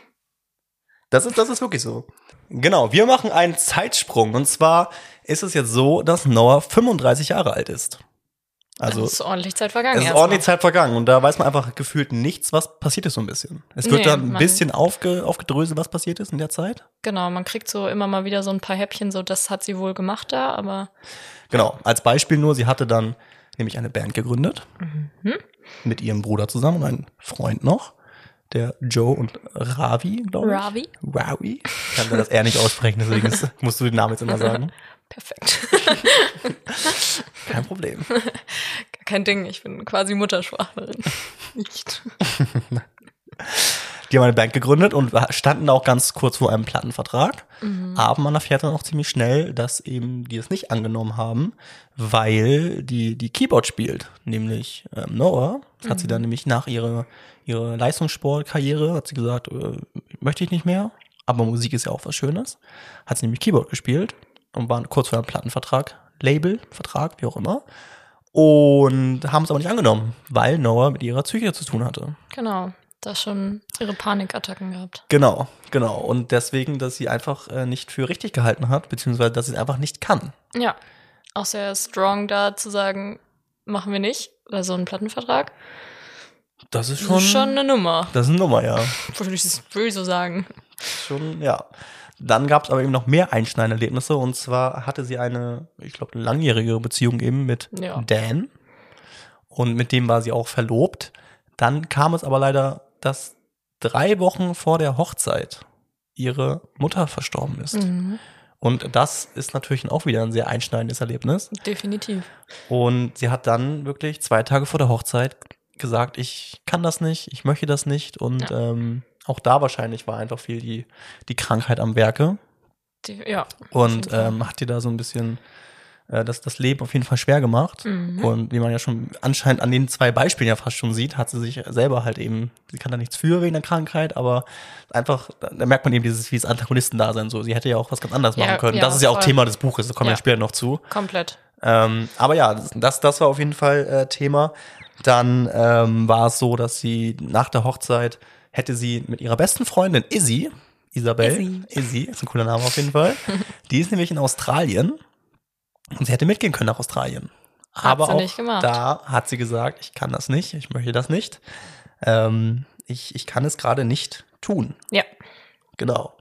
Das ist, das ist wirklich so. Genau, wir machen einen Zeitsprung. Und zwar ist es jetzt so, dass Noah fünfunddreißig Jahre alt ist. Also, es ist ordentlich Zeit vergangen. es ist erstmal. ordentlich Zeit vergangen. Und da weiß man einfach gefühlt nichts, was passiert ist so ein bisschen. Es wird Nee, dann ein man- bisschen aufge, aufgedröselt, was passiert ist in der Zeit. Genau, man kriegt so immer mal wieder so ein paar Häppchen, so das hat sie wohl gemacht da, aber Genau, als Beispiel nur, sie hatte dann nämlich eine Band gegründet. Mhm. Mit ihrem Bruder zusammen und einem Freund noch. Der Joe und Ravi, glaube ich. Ravi. Ravi. Ich kann das eher nicht aussprechen, deswegen ist, musst du den Namen jetzt immer sagen. Perfekt. Kein Problem. Gar kein Ding, ich bin quasi Muttersprachlerin. Nicht. Die haben eine Band gegründet und standen auch ganz kurz vor einem Plattenvertrag. Mhm. Aber man erfährt dann auch ziemlich schnell, dass eben die es nicht angenommen haben, weil die, die Keyboard spielt. Nämlich ähm, Noah hat sie dann nämlich nach ihrer, ihrer Leistungssportkarriere, hat sie gesagt, äh, möchte ich nicht mehr, aber Musik ist ja auch was Schönes. Hat sie nämlich Keyboard gespielt und war kurz vor einem Plattenvertrag, Label, Vertrag, wie auch immer. Und haben es aber nicht angenommen, weil Noah mit ihrer Psyche zu tun hatte. Genau, da schon ihre Panikattacken gehabt. Genau, genau. Und deswegen, dass sie einfach äh, nicht für richtig gehalten hat, beziehungsweise dass sie es einfach nicht kann. Ja, auch sehr strong da zu sagen, machen wir nicht, oder so einen Plattenvertrag. Das ist Das schon, ist schon eine Nummer, das ist eine Nummer, ja. würde ich, würde ich so sagen. Schon, ja. Dann gab es aber eben noch mehr einschneidende Erlebnisse. Und zwar hatte sie eine, ich glaube, eine langjährige Beziehung eben mit Ja. Dan. Und mit dem war sie auch verlobt. Dann kam es aber leider, dass drei Wochen vor der Hochzeit ihre Mutter verstorben ist. Mhm. Und das ist natürlich auch wieder ein sehr einschneidendes Erlebnis. Definitiv. Und sie hat dann wirklich zwei Tage vor der Hochzeit gesagt, ich kann das nicht, ich möchte das nicht. Und Ja. ähm, auch da wahrscheinlich war einfach viel die, die Krankheit am Werke. Die, ja. Und ähm, hat dir da so ein bisschen äh, das, das Leben auf jeden Fall schwer gemacht. Mhm. Und wie man ja schon anscheinend an den zwei Beispielen ja fast schon sieht, hat sie sich selber halt eben, sie kann da nichts für wegen der Krankheit, aber einfach, da, da merkt man eben dieses, wie das Antagonisten-Dasein so. Sie hätte ja auch was ganz anderes Ja, machen können. ja, das ist ja auch voll. Thema des Buches, da kommen wir Ja. später noch zu. Komplett. Ähm, aber ja, das, das war auf jeden Fall äh, Thema. Dann ähm, war es so, dass sie nach der Hochzeit hätte sie mit ihrer besten Freundin Izzy, Isabel, Izzy. Izzy, ist ein cooler Name auf jeden Fall, die ist nämlich in Australien und sie hätte mitgehen können nach Australien. Hat Aber sie auch nicht gemacht. da hat sie gesagt, ich kann das nicht, ich möchte das nicht. Ähm, ich, ich kann es gerade nicht tun. Ja. Genau.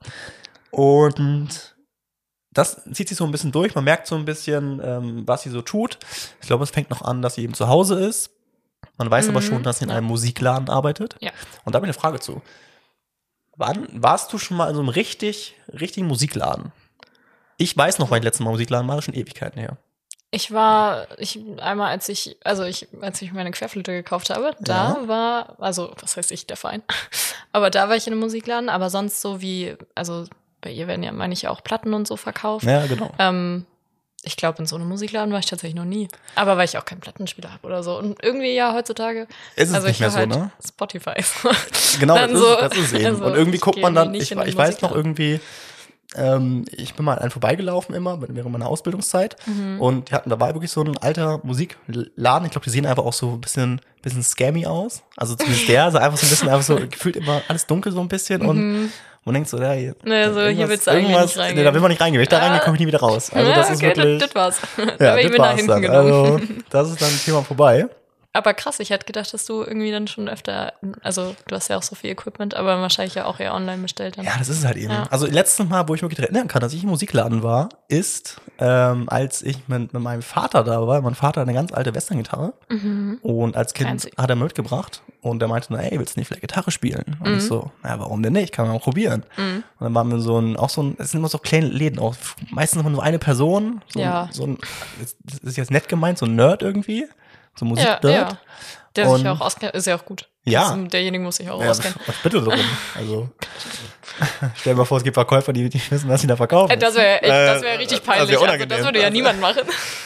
Und das zieht sich so ein bisschen durch. Man merkt so ein bisschen, ähm, was sie so tut. Ich glaube, es fängt noch an, dass sie eben zu Hause ist. Man weiß aber Mhm, schon, dass sie in ja. einem Musikladen arbeitet. Ja. Und da habe ich eine Frage zu. Wann warst du schon mal in so einem richtig, richtigen Musikladen? Ich weiß noch, wann ich letztes Mal im Musikladen war, das ist schon Ewigkeiten her. Ich war, ich einmal, als ich, also ich, als ich meine Querflöte gekauft habe, da Ja. war, also was heißt ich, der Verein, aber da war ich in einem Musikladen, aber sonst so wie, also bei ihr werden ja, meine ich, auch Platten und so verkauft. Ja, genau. Ähm, ich glaube, in so einem Musikladen war ich tatsächlich noch nie. Aber weil ich auch keinen Plattenspieler habe oder so. Und irgendwie ja heutzutage. Ist es also nicht ich mehr höre so, halt ne? Spotify. Genau, das Dann ist, so, das ist eben. also und irgendwie ich guckt gehe man dann, nicht ich, in den ich weiß noch Musikladen. irgendwie, ähm, ich bin mal an einen vorbeigelaufen immer, während meiner Ausbildungszeit. Mhm. Und die hatten, da war wirklich so ein alter Musikladen. Ich glaube, die sehen einfach auch so ein bisschen, bisschen scammy aus. Also zumindest der, so einfach so ein bisschen, einfach so gefühlt immer alles dunkel so ein bisschen. Und man denkt so, ja, hier, Nee, so, hier irgendwas- willst du eigentlich irgendwas- nicht reingehen. Nee, da will man nicht reingehen. Wenn ich da Ah. reingehe, komme ich nie wieder raus. Also das ja, ist okay, wirklich, das, das war's. da ja, wäre ich das mir nach war's hinten dann. genommen. Also das ist dann Thema vorbei. Aber krass, ich hätte gedacht, dass du irgendwie dann schon öfter, also du hast ja auch so viel Equipment, aber wahrscheinlich ja auch eher online bestellt dann. Ja, das ist es halt eben. Ja. Also letztes Mal, wo ich mich erinnern kann, dass ich im Musikladen war, ist, ähm, als ich mit, mit meinem Vater da war. Mein Vater hat eine ganz alte Western-Gitarre. Mhm. Und als Kind Fancy. hat er mitgebracht. Und der meinte, na ey, willst du nicht vielleicht Gitarre spielen? Und Mhm. ich so, na warum denn nicht? Kann man mal probieren. Mhm. Und dann waren wir so ein, auch so ein, es sind immer so kleine Läden, auch meistens immer nur eine Person. So Ja. ein, so ein, das ist jetzt nett gemeint, so ein Nerd irgendwie. So ein Ja, Musiknerd. ja. Der sich Und- ja auch auskennt, ist ja auch gut. Ja. Das, derjenige muss sich auch Ja, auskennen. was bitte darum. Also, stell dir mal vor, es gibt Verkäufer, die nicht wissen, was sie da verkaufen. Äh, Das wäre Äh, das wär richtig das peinlich. wär Also, unangenehm. das würde ja Also- niemand machen.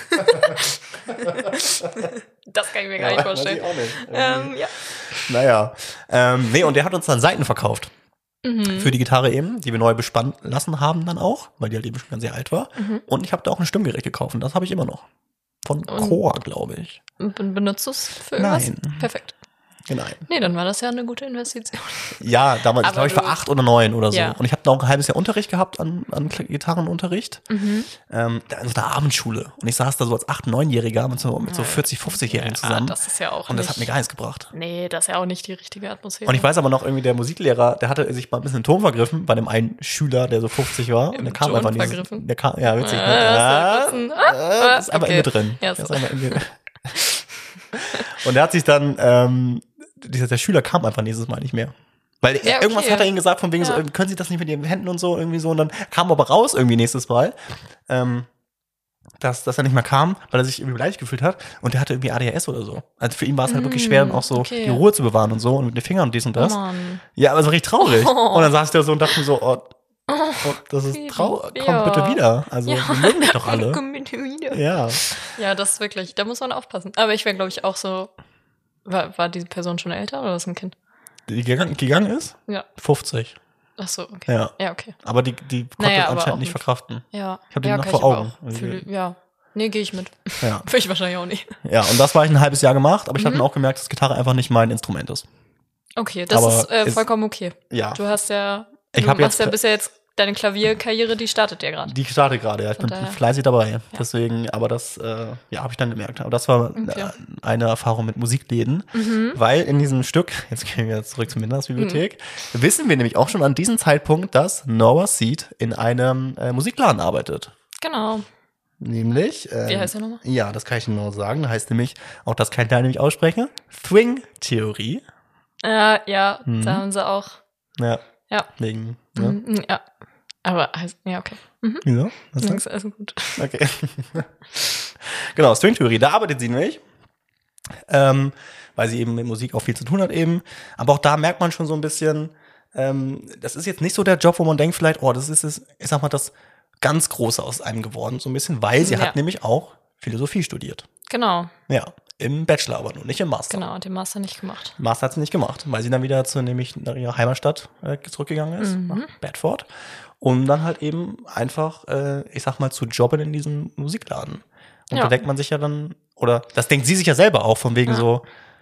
Das kann ich mir gar nicht Ja, vorstellen. weiß ich auch nicht. Ähm, ja. Naja. Ähm, nee, und der hat uns dann Seiten verkauft. Mhm. Für die Gitarre eben, die wir neu bespannt lassen haben dann auch, weil die halt eben schon ganz sehr alt war. Mhm. Und ich habe da auch ein Stimmgerät gekauft und das habe ich immer noch. Von Und- Chor, glaube ich. Und benutzt du es für irgendwas? Nein. Perfekt. Genau. Nee, dann war das ja eine gute Investition. Ja, damals, Aber glaube ich, war du- acht oder neun oder so. Ja. Und ich habe da auch ein halbes Jahr Unterricht gehabt an, an Gitarrenunterricht. Mhm. Ähm, da in so einer Abendschule. Und ich saß da so als acht-, neunjähriger mit so, mit so vierzig-, fünfzigjährigen zusammen. Ah, das ist ja auch und das nicht, hat mir gar nichts gebracht. Nee, das ist ja auch nicht die richtige Atmosphäre. Und ich weiß aber noch, irgendwie der Musiklehrer, der hatte sich mal ein bisschen in den Ton vergriffen bei dem einen Schüler, der so fünfzig war. Im und der kam Ton einfach nicht. vergriffen? Der kam, ja, witzig. Ah, ne? hast du Ja, kurz ein- äh, ah, ist einfach okay. in mir drin. Ja, Das ist so. einfach in mir. Und der hat sich dann, ähm, dieser, der Schüler kam einfach nächstes Mal nicht mehr. Weil Ja, okay. irgendwas hat er ihnen gesagt, von wegen Ja. so, äh, können Sie das nicht mit Ihren Händen und so, irgendwie so. Und dann kam er aber raus irgendwie nächstes Mal. Ähm, dass, dass er nicht mehr kam, weil er sich irgendwie beleidigt gefühlt hat. Und der hatte irgendwie A D H S oder so. Also für ihn war es halt wirklich schwer, dann auch so okay. die Ruhe zu bewahren und so und mit den Fingern und dies und Oh das. Mann. Ja, aber es war richtig traurig. Oh. Und dann saß ich da so und dachte mir so, oh, oh das ist Baby. traurig. Ja. Kommt bitte wieder. Also, Ja. wir mögen dich doch alle. Komm bitte wieder. Ja. Ja, das ist wirklich, da muss man aufpassen. Aber ich wäre, glaube ich, auch so, war, war diese Person schon älter oder ist ein Kind? Die gegangen, gegangen ist? Ja. fünfzig. Ach so, okay. Ja. Ja, okay. Aber die, die konnte Naja, es aber anscheinend auch nicht mit- verkraften. Ja. Ich hab die ja, noch kann vor ich aber Augen. auch Fühl, ja. Nee, gehe ich mit. Ja. Will ich wahrscheinlich auch nicht. Ja, und das war ich ein halbes Jahr gemacht, aber ich mhm. habe dann auch gemerkt, dass Gitarre einfach nicht mein Instrument ist. Okay, das aber ist äh, vollkommen okay. Ja. Du hast ja, ich du machst jetzt, ja Kla- bisher jetzt, deine Klavierkarriere, die startet ja gerade. Die startet gerade, ja. Ich Von bin daher. fleißig dabei. Ja. Deswegen, aber das, äh, ja, habe ich dann gemerkt. Aber das war Okay. äh, eine Erfahrung mit Musikläden, Mhm. weil in diesem Stück, jetzt gehen wir zurück zur Minders-Bibliothek, mhm. wissen wir nämlich auch schon an diesem Zeitpunkt, dass Noah Seed in einem äh, Musikladen arbeitet. Genau. Nämlich, ähm, Wie heißt der nochmal? Ja, das kann ich Ihnen nur sagen. Da heißt nämlich, auch das kann ich da nämlich aussprechen, Swing-Theorie. Ja, ja, Mhm. da haben sie auch. Ja. Ja. Wegen, ne? Mhm, ja. Aber, heißt, ja, okay. Mhm. Wieso? Was Ja, ist ist alles gut. Okay. Genau, Stringtheorie, da arbeitet sie nämlich. Ähm, weil sie eben mit Musik auch viel zu tun hat eben. Aber auch da merkt man schon so ein bisschen, ähm, das ist jetzt nicht so der Job, wo man denkt vielleicht, oh, das ist, es, ich sag mal, das ganz Große aus einem geworden, so ein bisschen, weil sie Ja. hat nämlich auch Philosophie studiert. Genau, Ja, im Bachelor aber nur, nicht im Master. genau, den Master nicht gemacht. Master hat sie nicht gemacht, weil sie dann wieder zu nämlich nach ihrer Heimatstadt äh, zurückgegangen ist, Mhm. nach Bedford. Um dann halt eben einfach, äh, ich sag mal, zu jobben in diesem Musikladen. Und Ja. da denkt man sich ja dann, oder das denkt sie sich ja selber auch, von wegen Ja. so,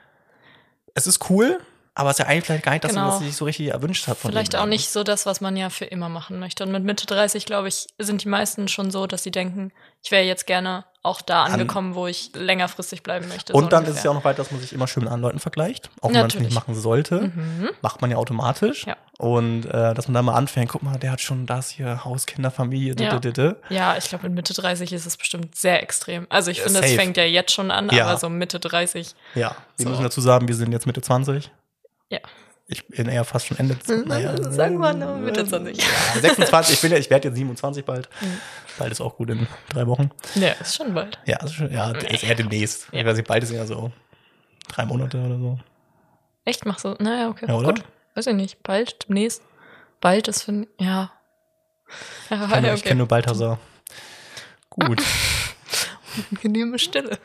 es ist cool, aber es ist ja eigentlich vielleicht gar nicht das, Genau. was sie sich so richtig erwünscht hat. Von Vielleicht dem auch Leben. nicht so das, was man ja für immer machen möchte. Und mit Mitte dreißig, glaube ich, sind die meisten schon so, dass sie denken, ich wäre jetzt gerne auch da angekommen, wo ich längerfristig bleiben möchte. Und so dann ungefähr. ist es ja auch noch weiter, dass man sich immer schön mit anderen Leuten vergleicht. Auch wenn man es nicht Natürlich. machen sollte. Mhm. Macht man ja automatisch. Ja. Und äh, dass man dann mal anfängt, guck mal, der hat schon das hier, Haus, Kinder, Familie, Ja. d- d- d- d. Ja, ich glaube, mit Mitte dreißig ist es bestimmt sehr extrem. Also ich Ja, finde, es safe. fängt ja jetzt schon an, Ja. aber so Mitte dreißig. Ja, wir So. müssen dazu sagen, wir sind jetzt Mitte zwanzig. Ja. Ich bin eher fast schon Ende. Naja, Sagen wir nur Mitte zwanzig. Ja, sechsundzwanzig, ich, bin ja, ich werde jetzt siebenundzwanzig bald. Mhm. Bald ist auch gut in drei Wochen. Ja, ist schon bald. Ja, ist, schon, ja, ist eher demnächst. Ja. Ich weiß nicht, bald ist ja so drei Monate oder so. Echt, machst du? Naja, okay. Ja, oder? Gut. Weiß ich nicht. Bald, demnächst. Bald ist für. Ja. Ja, Ich kenne ja, ich kenn nur Balthasar. Gut. Angenehme Stille.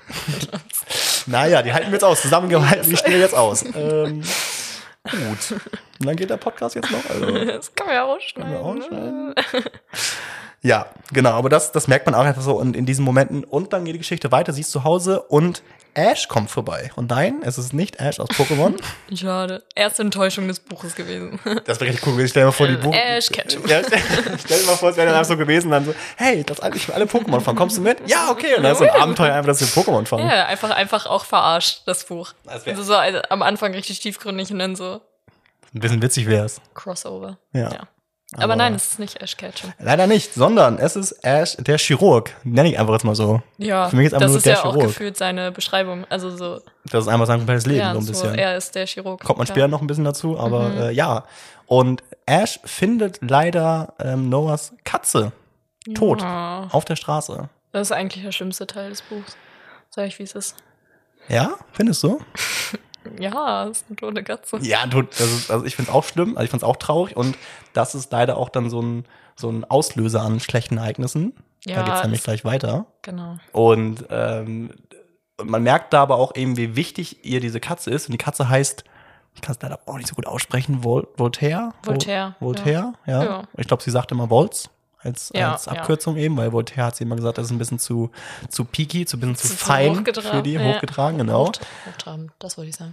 Naja, die halten wir jetzt aus. Zusammengehalten, die stehen wir jetzt aus. Ähm, gut. Und dann geht der Podcast jetzt noch. Also, Das kann man ja auch können wir schneiden. ausschneiden. Ja, genau. Aber das, das merkt man auch einfach so in, in diesen Momenten. Und dann geht die Geschichte weiter. Sie ist zu Hause und Ash kommt vorbei. Und nein, es ist nicht Ash aus Pokémon. Schade. Erste Enttäuschung des Buches gewesen. Das wäre richtig cool gewesen. Stell dir mal vor, die Buch. Ash Ketchum. Ja, stell, stell dir mal vor, es wäre dann einfach so gewesen, dann so, hey, das ich will alle Pokémon fangen. Kommst du mit? Ja, okay. Und dann ist so ein Abenteuer einfach, dass wir Pokémon fangen. Ja, einfach, einfach auch verarscht, das Buch. Das wär- Also so also am Anfang richtig tiefgründig und dann so Ein bisschen witzig wäre es. Crossover. Ja. Aber, Aber- nein, es ist nicht Ash Ketchum. Leider nicht, sondern es ist Ash, der Chirurg. Nenne ich einfach jetzt mal so. Ja, Für mich ist einfach das nur ist der ja auch Chirurg. gefühlt seine Beschreibung. Also so, Das ist einfach sein komplettes Leben, ja, so ein so, bisschen. er ist der Chirurg. Kommt man ja. später noch ein bisschen dazu, aber äh, ja. Und Ash findet leider ähm, Noahs Katze tot Ja. auf der Straße. Das ist eigentlich der schlimmste Teil des Buchs. Sag ich, wie es ist. Ja, findest du? Ja, es ist eine tote Katze. Ja, du, also, also ich finde es auch schlimm, also ich finde es auch traurig und das ist leider auch dann so ein, so ein Auslöser an schlechten Ereignissen. Ja, da geht's nämlich es- gleich weiter. Genau. Und ähm, und man merkt da aber auch eben, wie wichtig ihr diese Katze ist. Und die Katze heißt, ich kann es leider auch nicht so gut aussprechen, Vol Voltaire? Vol- Voltaire, Voltaire, ja. Ja. Ich glaube, sie sagt immer Volz als, Ja, als ja. Abkürzung eben, weil Voltaire hat sie immer gesagt, das ist ein bisschen zu, zu peaky, zu ein bisschen zu, Zu- zu fein hochgetragen, für die, ja. hochgetragen, genau. Hocht- Hochtrabend, das wollte ich sagen.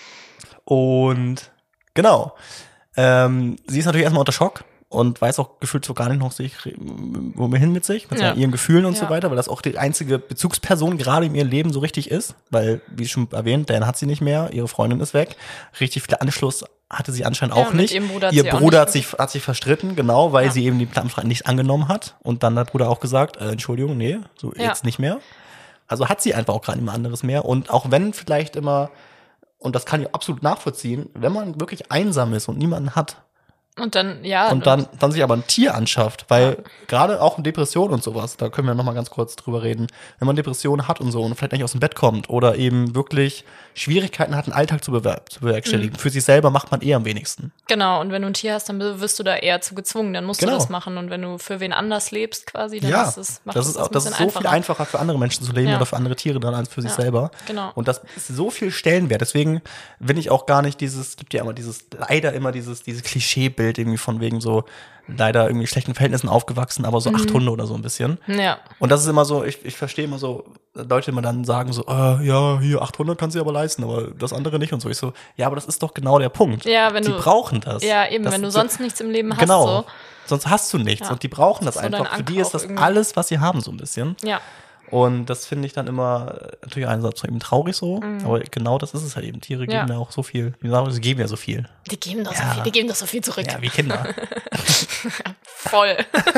Und genau. Ähm, sie ist natürlich erstmal unter Schock und weiß auch gefühlt so gar nicht noch sich, wohin mit sich, mit Ja. seinen- ihren Gefühlen und so Ja. weiter, weil das auch die einzige Bezugsperson gerade in ihrem Leben so richtig ist, weil, wie schon erwähnt, Dan hat sie nicht mehr, ihre Freundin ist weg, richtig viel Anschluss hatte sie anscheinend Ja, auch mit nicht. ihrem Bruder hat Ihr sie auch Bruder nicht hat sich, hat sich verstritten, genau, weil Ja. sie eben die Plattenfrage nicht angenommen hat und dann hat der Bruder auch gesagt, äh, Entschuldigung, nee, so Ja. jetzt nicht mehr. Also hat sie einfach auch gerade niemand anderes mehr und auch wenn vielleicht immer, und das kann ich absolut nachvollziehen, wenn man wirklich einsam ist und niemanden hat, Und dann, ja. und dann, dann sich aber ein Tier anschafft, weil gerade auch in Depressionen und sowas, da können wir noch mal ganz kurz drüber reden, wenn man Depressionen hat und so und vielleicht nicht aus dem Bett kommt oder eben wirklich Schwierigkeiten hat, einen Alltag zu, bewer zu bewerkstelligen, Mhm. für sich selber macht man eher am wenigsten. Genau, und wenn du ein Tier hast, dann wirst du da eher zu gezwungen, dann musst Genau. du das machen. Und wenn du für wen anders lebst quasi, dann Ja, ist es, macht das es ist, auch, ein das bisschen ist so viel einfacher. einfacher für andere Menschen zu leben Ja. oder für andere Tiere dann als für sich Ja, selber. genau. Und das ist so viel Stellenwert. Deswegen will ich auch gar nicht dieses, es gibt ja immer dieses, leider immer dieses, dieses Klischeebild Bild irgendwie von wegen so leider irgendwie schlechten Verhältnissen aufgewachsen, aber so Mhm. acht Hunde oder so ein bisschen. Ja. Und das ist immer so, ich, ich verstehe immer so, Leute immer dann sagen so, äh, ja, hier acht Hunde kannst du aber leisten, aber das andere nicht und so. Ich so, ja, aber das ist doch genau der Punkt. Ja, wenn die du- brauchen das. Ja, eben, das wenn du so- sonst nichts im Leben hast. Genau. So. Sonst hast du nichts Ja. und die brauchen das, Das ist so einfach. dein Für die Anker ist das auch irgendwie. alles, was sie haben, so ein bisschen. Ja. Und das finde ich dann immer äh, natürlich einerseits eben traurig so, aber genau das ist es halt eben. Tiere geben Mhm. Ja. ja auch so viel. Wie sagen wir, sie geben ja so viel. Die geben doch Ja. so viel, die geben doch so viel zurück. Ja, wie Kinder. Voll.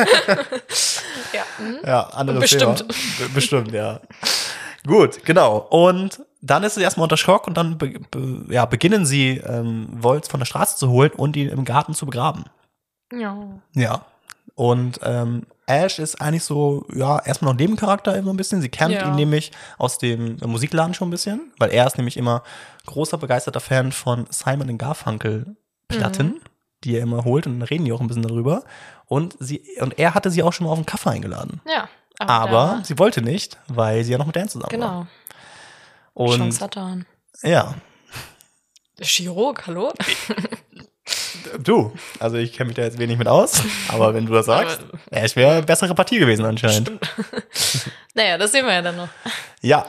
ja. mhm. Ja, anderes Bestimmt. Thema. Be- Bestimmt, ja. Gut, genau. Und dann ist sie erstmal unter Schock und dann be be ja, beginnen sie, ähm, Volt von der Straße zu holen und ihn im Garten zu begraben. Ja. Ja. Und ähm, Ash ist eigentlich so, ja, erstmal noch Nebencharakter so ein bisschen. Sie kennt Ja. ihn nämlich aus dem äh, Musikladen schon ein bisschen, weil er ist nämlich immer großer, begeisterter Fan von Simon and Garfunkel Platten, Mhm. die er immer holt und dann reden die auch ein bisschen darüber. Und sie und er hatte sie auch schon mal auf einen Kaffee eingeladen. Ja. Aber ja, sie wollte nicht, weil sie ja noch mit Dan zusammen war. genau. Und Chance hat er. ja, Chirurg, hallo? du, also ich kenne mich da jetzt wenig mit aus, aber wenn du das sagst, Ash wäre eine bessere Partie gewesen anscheinend. Naja, das sehen wir ja dann noch. Ja.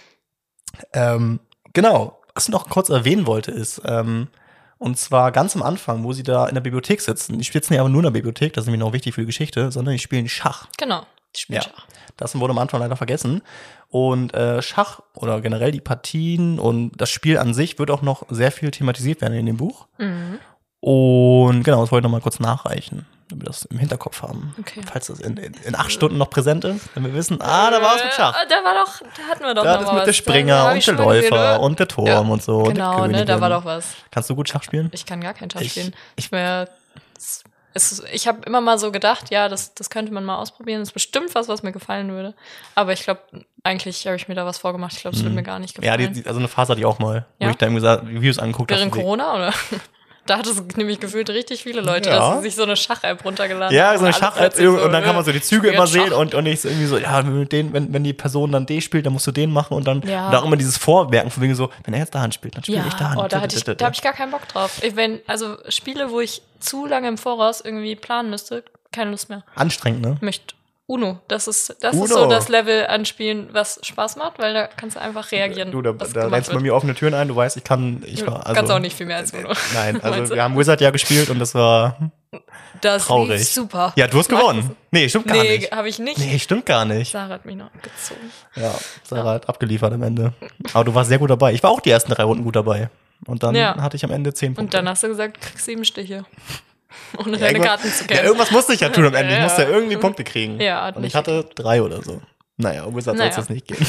Ähm, genau. Was ich noch kurz erwähnen wollte, ist, ähm, und zwar ganz am Anfang, wo sie da in der Bibliothek sitzen. Die sitzen ja aber nur in der Bibliothek, das ist nämlich noch wichtig für die Geschichte, sondern die spielen Schach. Genau. Die spielen Ja. Schach. Das wurde am Anfang leider vergessen. Und äh, Schach oder generell die Partien und das Spiel an sich wird auch noch sehr viel thematisiert werden in dem Buch. Mhm. Und genau, das wollte ich noch mal kurz nachreichen, damit wir das im Hinterkopf haben. Okay. Falls das in, in, in acht Stunden noch präsent ist, wenn wir wissen, ah, da war es mit Schach. Äh, Da war doch, da hatten wir doch Da noch ist mal mit was. der Springer Da hab und ich der schon mal gesehen, Läufer oder? und der Turm Ja, und so. und Genau, die ne, da war Königin. doch was. Kannst du gut Schach spielen? Ich kann gar kein Schach Ich- spielen. ich- Ich, mir, es, es, ich habe immer mal so gedacht, ja, das, das könnte man mal ausprobieren. Das ist bestimmt was, was mir gefallen würde. Aber ich glaube, eigentlich habe ich mir da was vorgemacht. Ich glaube, es würde mir gar nicht Mhm. Ja, gefallen. die, die, also eine Phase hatte ich auch mal, wo Ja? ich da irgendwie gesagt, Reviews angeguckt habe. Während Corona, oder? Da hat es nämlich gefühlt richtig viele Leute, Ja. dass sie sich so eine Schach-App runtergeladen Ja, haben. so eine und alle Schach-App plötzlich und dann kann man so die Züge immer spielen sehen Schach. und, und ich so irgendwie so, ja, mit denen, wenn, wenn die Person dann D spielt, dann musst du den machen und dann Ja. und auch immer dieses Vorwerken von wegen so, wenn er jetzt da Hand spielt, dann spiele Ja, ich da Hand. oh, da, hatte ich, da habe ich gar keinen Bock drauf. Ich, wenn, also Spiele, wo ich zu lange im Voraus irgendwie planen müsste, keine Lust mehr. Anstrengend, ne? Ich möchte Uno. Das ist, das ist Uno. so das Level an Spielen, was Spaß macht, weil da kannst du einfach reagieren. Du, da, was da gemacht rennst du bei wird. mir offene Türen ein, du weißt, ich kann, ich Du war, also. kannst auch nicht viel mehr als Uno. Nein, also Meinst du? wir haben Wizard ja gespielt und das war Das traurig. lief super. Ja, du hast gewonnen. Nee, stimmt gar Nee, nicht. habe ich nicht. Nee, stimmt gar nicht. Sarah hat mich noch gezogen. Ja, Sarah hat abgeliefert am Ende. Aber du warst sehr gut dabei. Ich war auch die ersten drei Runden gut dabei. Und dann Ja. hatte ich am Ende zehn Und Punkte. dann hast du gesagt, du kriegst sieben Stiche. Ohne Ja, deine irgendwas- Karten zu Ja, kennen. irgendwas musste ich ja tun am Ende. Ich Ja. musste ja irgendwie Punkte kriegen. Ja, hat Und nicht ich hatte drei oder so. Naja, um Wizard soll es Naja. jetzt nicht gehen.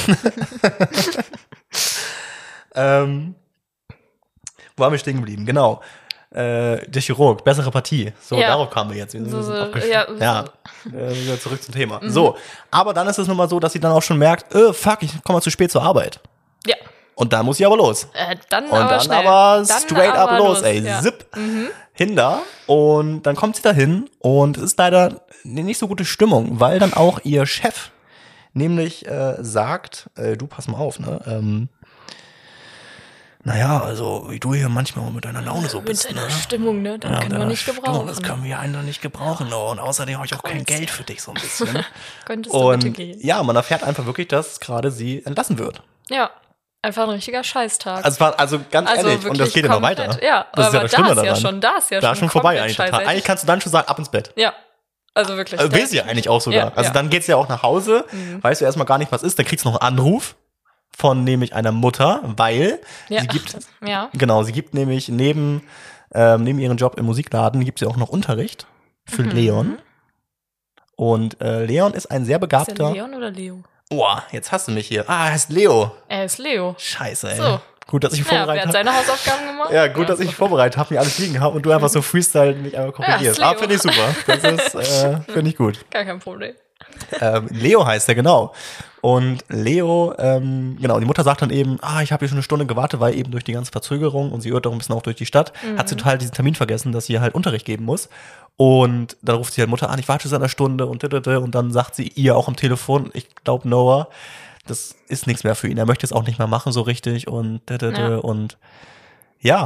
ähm, wo haben wir stehen geblieben? Genau. Äh, der Chirurg, bessere Partie. So, Ja. darauf kamen wir jetzt. Wir sind So, ein bisschen so, abgesch- ja, ja. Äh, wieder zurück zum Thema. So, aber dann ist es nun mal so, dass sie dann auch schon merkt, äh, fuck, ich komme mal zu spät zur Arbeit. Ja, Und dann muss sie aber los. äh, dann Und aber dann schnell. aber Dann straight aber up los, ey. Ja. Zip. Hinter. Und dann kommt sie da hin und es ist leider eine nicht so gute Stimmung, weil dann auch ihr Chef nämlich äh, sagt, äh, du pass mal auf, ne? Ähm, naja, also wie du hier manchmal mit deiner Laune so Mit bist, seiner ne? Stimmung, ne? Dann Ja, können wir deiner nicht Stimmung, gebrauchen. Das können wir einfach nicht gebrauchen. No. Und außerdem habe ich auch kein Kreuz. Geld für dich so ein bisschen. Könntest du bitte Und gehen? ja, man erfährt einfach wirklich, dass gerade sie entlassen wird. Ja, einfach ein richtiger Scheißtag. Also, es war, also ganz Also ehrlich, und das wirklich geht immer komplett, weiter. ja, das ist ja aber das Schlimme da ist ja daran. schon- da ist ja da schon ist schon vorbei komplett eigentlich total. scheiße. Eigentlich kannst du dann schon sagen, ab ins Bett. Ja, also wirklich. Also der- will sie ja eigentlich auch sogar. Ja, also ja. dann geht's ja auch nach Hause, weißt du erstmal gar nicht, was ist, dann kriegst du noch einen Anruf von nämlich einer Mutter, weil ja, sie gibt, ach, ja. genau, sie gibt nämlich neben, ähm, neben ihrem Job im Musikladen, gibt sie auch noch Unterricht für Mhm. Leon. Und äh, Leon ist ein sehr Ist der begabter. Leon oder Leo? Oh, jetzt hast du mich hier. Ah, er heißt Leo. Er ist Leo. Scheiße, ey. So. Gut, dass ich Ja, wer vorbereitet hat habe. seine Hausaufgaben gemacht? Ja, gut, dass ich vorbereitet habe, mir alles liegen habe und du einfach so Freestyle mich einfach korrigierst. Ja, Ah, ist finde ich super. Das ist, äh, finde ich gut. Gar kein Problem. Ähm, Leo heißt er, genau. Und Leo, ähm, genau, die Mutter sagt dann eben, ah, ich habe hier schon eine Stunde gewartet, weil eben durch die ganze Verzögerung und sie irrt auch ein bisschen auch durch die Stadt, hat sie total diesen Termin vergessen, dass sie halt Unterricht geben muss. Und dann ruft sie halt Mutter an, ich warte seit einer Stunde und und dann sagt sie ihr auch am Telefon, ich glaube Noah, das ist nichts mehr für ihn. Er möchte es auch nicht mehr machen so richtig und Ja. und ja.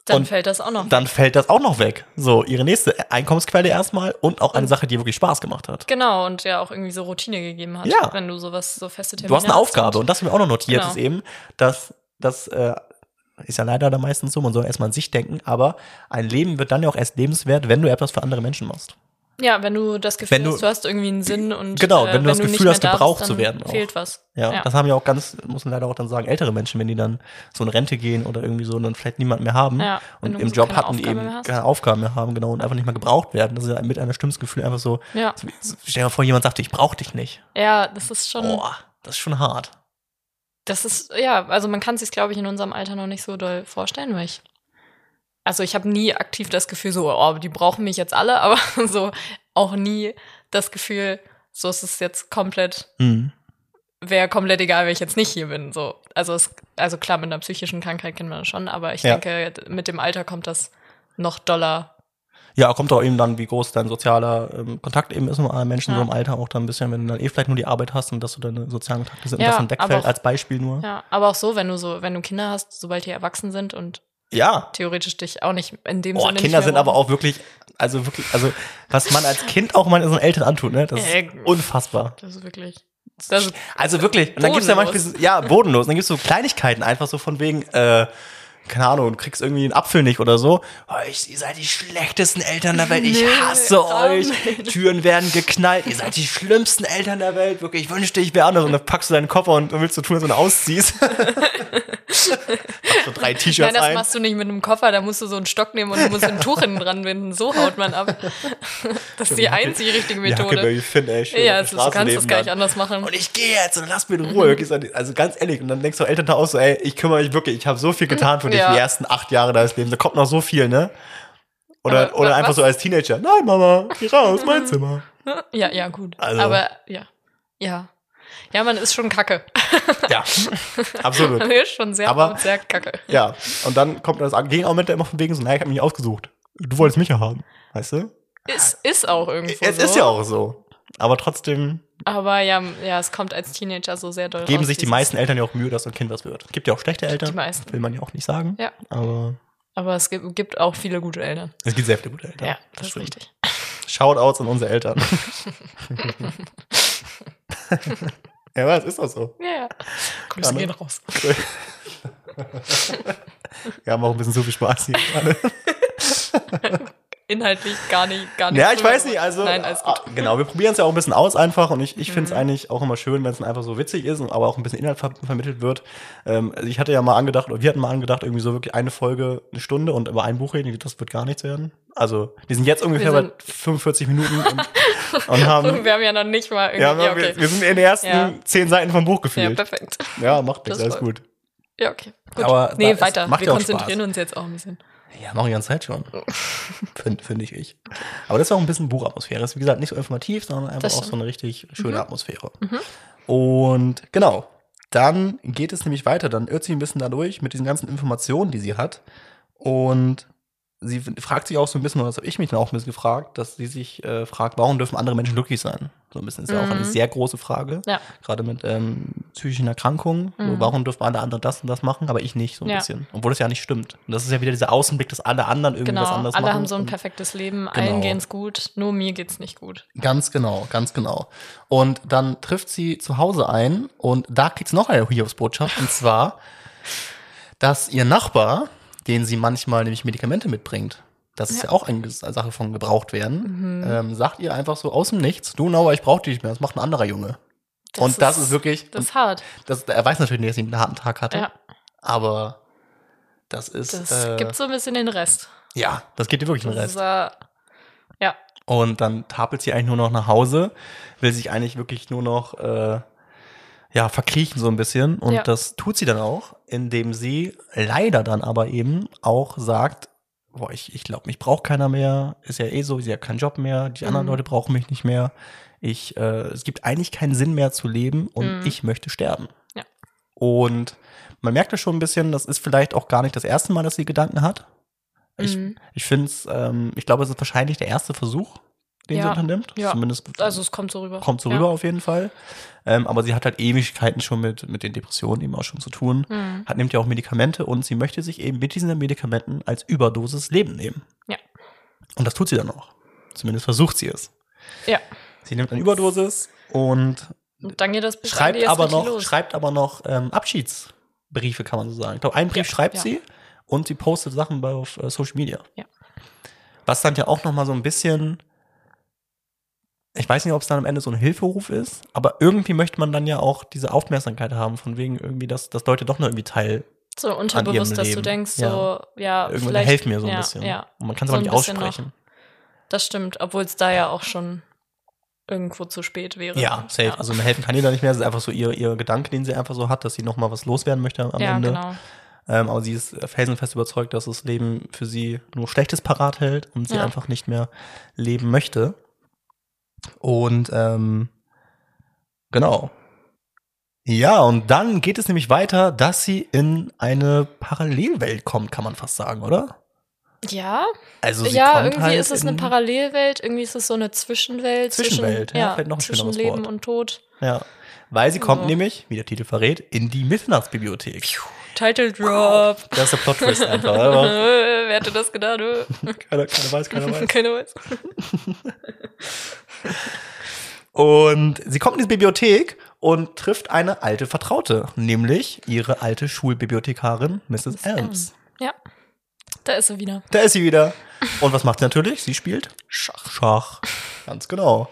Dann und fällt das auch noch. Dann fällt das auch noch weg. So, ihre nächste Einkommensquelle erstmal und auch eine Und- Sache, die ihr wirklich Spaß gemacht hat. Genau, und ja auch irgendwie so Routine gegeben hat, Ja. wenn du sowas, so feste Termine Du hast eine hast Aufgabe und das haben wir auch noch notiert, Genau. ist eben, dass das äh, ist ja leider da meistens so, man soll erstmal an sich denken, aber ein Leben wird dann ja auch erst lebenswert, wenn du etwas für andere Menschen machst. Ja, wenn du das Gefühl Wenn du- hast, du hast irgendwie einen Sinn und Genau, äh, wenn du das nicht Gefühl mehr hast, da gebraucht bist, zu dann werden auch. fehlt was. Ja, Ja. das haben ja auch ganz, muss man leider auch dann sagen, ältere Menschen, wenn die dann so in Rente gehen oder irgendwie so und dann vielleicht niemand mehr haben Ja, wenn und du im so Job keine hatten die Aufgabe eben mehr hast. keine Aufgaben mehr haben, genau, und einfach nicht mehr gebraucht werden. Das ist ja mit einem schlimmsten Gefühl einfach so, Ja. stell dir mal vor, jemand sagt, ich brauch dich nicht. Ja, das ist schon, Boah, das ist schon hart. das ist, ja, also man kann sich glaube ich, in unserem Alter noch nicht so doll vorstellen, weil ich, also ich habe nie aktiv das Gefühl so, oh, die brauchen mich jetzt alle, aber so auch nie das Gefühl, so ist es jetzt komplett, Mhm. wäre komplett egal, wenn ich jetzt nicht hier bin. So, also es, also klar, mit einer psychischen Krankheit kennt man das schon, aber ich Ja. denke, mit dem Alter kommt das noch doller. Ja, kommt auch eben dann, wie groß dein sozialer ähm, Kontakt eben ist mit anderen Menschen Ja. so im Alter auch dann ein bisschen, wenn du dann eh vielleicht nur die Arbeit hast und dass du deine sozialen Kontakte sind Ja, und das dann wegfällt aber auch- als Beispiel nur. Ja, aber auch so, wenn du so, wenn du Kinder hast, sobald die erwachsen sind und Ja. theoretisch dich auch nicht in dem Boah, Sinne Kinder nicht sind mehr aber auch wirklich, also wirklich, also was man als Kind auch mal so Eltern antut, ne, das ist Äh, unfassbar. Das ist wirklich. Das ist, Also wirklich, und dann gibt's ja manchmal, so- ja, bodenlos, und dann gibt's so Kleinigkeiten einfach so von wegen, äh, keine Ahnung, du kriegst irgendwie einen Apfel nicht oder so. Oh, ich, ihr seid die schlechtesten Eltern der Welt, ich Nee, hasse oh euch. nein. Türen werden geknallt, ihr seid die schlimmsten Eltern der Welt, wirklich, ich wünschte, ich wäre anders. Und dann packst du deinen Koffer und willst so tun, als wenn du ausziehst. Machst so drei nein, T-Shirts das ein. machst du nicht mit einem Koffer, da musst du so einen Stock nehmen und du musst ein Tuch hinten dran binden. So haut man ab. Das ist die einzige richtige Die Methode. Huckleberry Finn, ey, schön Ja, auf also der du Straße kannst leben das gar nicht dann. anders machen. Und ich gehe jetzt und lass mir in Ruhe. Wirklich, so, also ganz ehrlich. Und dann denkst du Eltern auch so, ey, ich kümmere mich wirklich, ich habe so viel getan für dich Ja. die ersten acht Jahre deines Lebens. Da kommt noch so viel, ne? Oder, Aber oder wa- einfach was? so als Teenager. Nein, Mama, geh raus, mein Zimmer. Ja, ja, gut. Also- Aber ja. Ja. Ja, man ist schon kacke. Ja, absolut. Man ist schon sehr, Aber- sehr kacke. Ja, und dann kommt das Gegenargument immer von wegen so, naja, ich habe mich nicht ausgesucht. Du wolltest mich ja haben, weißt du? Ist, ist auch irgendwo Es so. ist ja auch so. Aber trotzdem Aber ja, ja, es kommt als Teenager so sehr doll geben raus, sich die dieses- meisten Eltern ja auch Mühe, dass ein Kind was wird. Gibt ja auch schlechte Eltern. Die meisten. Will man ja auch nicht sagen. Ja. Aber Aber es gibt, gibt auch viele gute Eltern. es gibt sehr viele gute Eltern. Ja, das, ist stimmt. richtig. Shoutouts an unsere Eltern. Ja, aber es ist auch so. Ja, ja. Grüße Ja, ne? gehen raus. Wir haben auch ein bisschen so viel Spaß hier gerade. Inhaltlich gar nicht, gar nicht. Ja, ich drüber weiß nicht, gemacht. also Nein, alles gut. ah, genau, wir probieren es ja auch ein bisschen aus einfach und ich, ich finde es Mhm. eigentlich auch immer schön, wenn es einfach so witzig ist, aber auch ein bisschen Inhalt ver vermittelt wird. Ähm, also ich hatte ja mal angedacht, oder wir hatten mal angedacht, irgendwie so wirklich eine Folge, eine Stunde und über ein Buch reden, das wird gar nichts werden. Also wir sind jetzt ungefähr Wir bei fünfundvierzig Minuten und, und haben, Wir haben ja noch nicht mal irgendwie. ja, Ja, wir, okay. wir sind in den ersten Ja. zehn Seiten vom Buch Ja, gefühlt. perfekt. Ja, macht nichts, Das alles voll. gut. Ja, okay. Gut. Aber nee, da- weiter. es macht Wir ja auch konzentrieren Spaß. uns jetzt auch ein bisschen. Ja, machen wir die ganze Zeit schon. Finde find ich ich. Aber das ist auch ein bisschen Buchatmosphäre. Ist wie gesagt nicht so informativ, sondern einfach Das auch so stimmt. eine richtig schöne Mhm. Atmosphäre. Mhm. Und genau, dann geht es nämlich weiter. Dann irrt sie ein bisschen dadurch mit diesen ganzen Informationen, die sie hat. Und sie fragt sich auch so ein bisschen, und das habe ich mich dann auch ein bisschen gefragt, dass sie sich äh, fragt, warum dürfen andere Menschen glücklich sein? So ein bisschen ist ja auch Mhm. eine sehr große Frage. Ja. Gerade mit ähm, psychischen Erkrankungen. So, Mhm. warum dürfen alle anderen das und das machen, aber ich nicht, so ein Ja. bisschen. Obwohl das ja nicht stimmt. Und das ist ja wieder dieser Außenblick, dass alle anderen irgendwie Genau. was anderes Alle machen. haben so ein Und- perfektes Leben. Genau. Allen geht's gut. Nur mir geht's nicht gut. Ganz genau, ganz genau. Und dann trifft sie zu Hause ein und da kriegt sie noch eine Hiobsbotschaft. Und zwar, dass ihr Nachbar, den sie manchmal nämlich Medikamente mitbringt, das ist ja, auch eine Sache von gebraucht werden, Mhm. ähm, sagt ihr einfach so aus dem Nichts, du Noah, ich brauche dich nicht mehr, das macht ein anderer Junge. und das ist wirklich, Das ist hart. das, er weiß natürlich nicht, dass sie einen harten Tag hatte, Ja. aber das ist, Das äh, gibt so ein bisschen den Rest. ja, das geht dir wirklich den Das Rest. ist, äh, ja. Und dann tapelt sie eigentlich nur noch nach Hause, will sich eigentlich wirklich nur noch äh, ja, verkriechen so ein bisschen. Und Ja. das tut sie dann auch, indem sie leider dann aber eben auch sagt, boah, ich, ich glaube, mich braucht keiner mehr, ist ja eh so, sie hat keinen Job mehr, die anderen Mhm. Leute brauchen mich nicht mehr. Ich, äh, es gibt eigentlich keinen Sinn mehr zu leben und Mhm. ich möchte sterben. Ja. Und man merkt das schon ein bisschen, das ist vielleicht auch gar nicht das erste Mal, dass sie Gedanken hat. Ich, Mhm. ich finde es, ähm, ich glaube, es ist wahrscheinlich der erste Versuch, den Ja, sie unternimmt. ja. Zumindest Also es kommt so rüber. kommt so Ja. rüber auf jeden Fall. Ähm, aber sie hat halt Ewigkeiten schon mit, mit den Depressionen eben auch schon zu tun. Mhm. Hat, nimmt ja auch Medikamente und sie möchte sich eben mit diesen Medikamenten als Überdosis Leben nehmen. Ja. Und das tut sie dann auch. Zumindest versucht sie es. Ja. Sie nimmt eine Überdosis und Und dann geht das bis schreibt Ende erst aber richtig noch, los. schreibt aber noch ähm, Abschiedsbriefe, kann man so sagen. Ich glaube, einen Brief Ja, schreibt ja. sie und sie postet Sachen bei auf äh, Social Media. Ja. Was dann ja auch noch mal so ein bisschen, ich weiß nicht, ob es dann am Ende so ein Hilferuf ist, aber irgendwie möchte man dann ja auch diese Aufmerksamkeit haben, von wegen irgendwie, dass, dass Leute doch noch irgendwie teil So an unterbewusst, ihrem dass du Leben. denkst, Ja. so, ja, Irgendwann vielleicht. helfen mir so ein ja, bisschen. Ja, Und man kann es so aber nicht ein bisschen aussprechen. noch. Das stimmt, obwohl es da ja auch schon irgendwo zu spät wäre. Ja, safe. Ja. Also helfen kann ihr da nicht mehr. Das ist einfach so ihr, ihr Gedanke, den sie einfach so hat, dass sie noch mal was loswerden möchte am ja, Ende. genau. Ähm, aber sie ist felsenfest überzeugt, dass das Leben für sie nur Schlechtes parat hält und sie Ja. einfach nicht mehr leben möchte. Und ähm, genau. Ja, und dann geht es nämlich weiter, dass sie in eine Parallelwelt kommt, kann man fast sagen, oder? Ja, Also sie ja, kommt irgendwie halt ist es eine in- Parallelwelt, irgendwie ist es so eine Zwischenwelt. Zwischenwelt, zwischen, ja, vielleicht noch ein zwischen schöneres Leben Wort. und Tod. Ja, weil sie kommt So. nämlich, wie der Titel verrät, in die Mitternachtsbibliothek. Title Drop. Das ist der Plot-Twist einfach, oder? Wer hätte das gedacht? Keiner, keiner weiß, keiner weiß. Keiner weiß. Und sie kommt in die Bibliothek und trifft eine alte Vertraute, nämlich ihre alte Schulbibliothekarin, Misses Elms. Ja, da ist sie wieder. Da ist sie wieder. Und was macht sie natürlich? Sie spielt Schach. Schach. Ganz genau.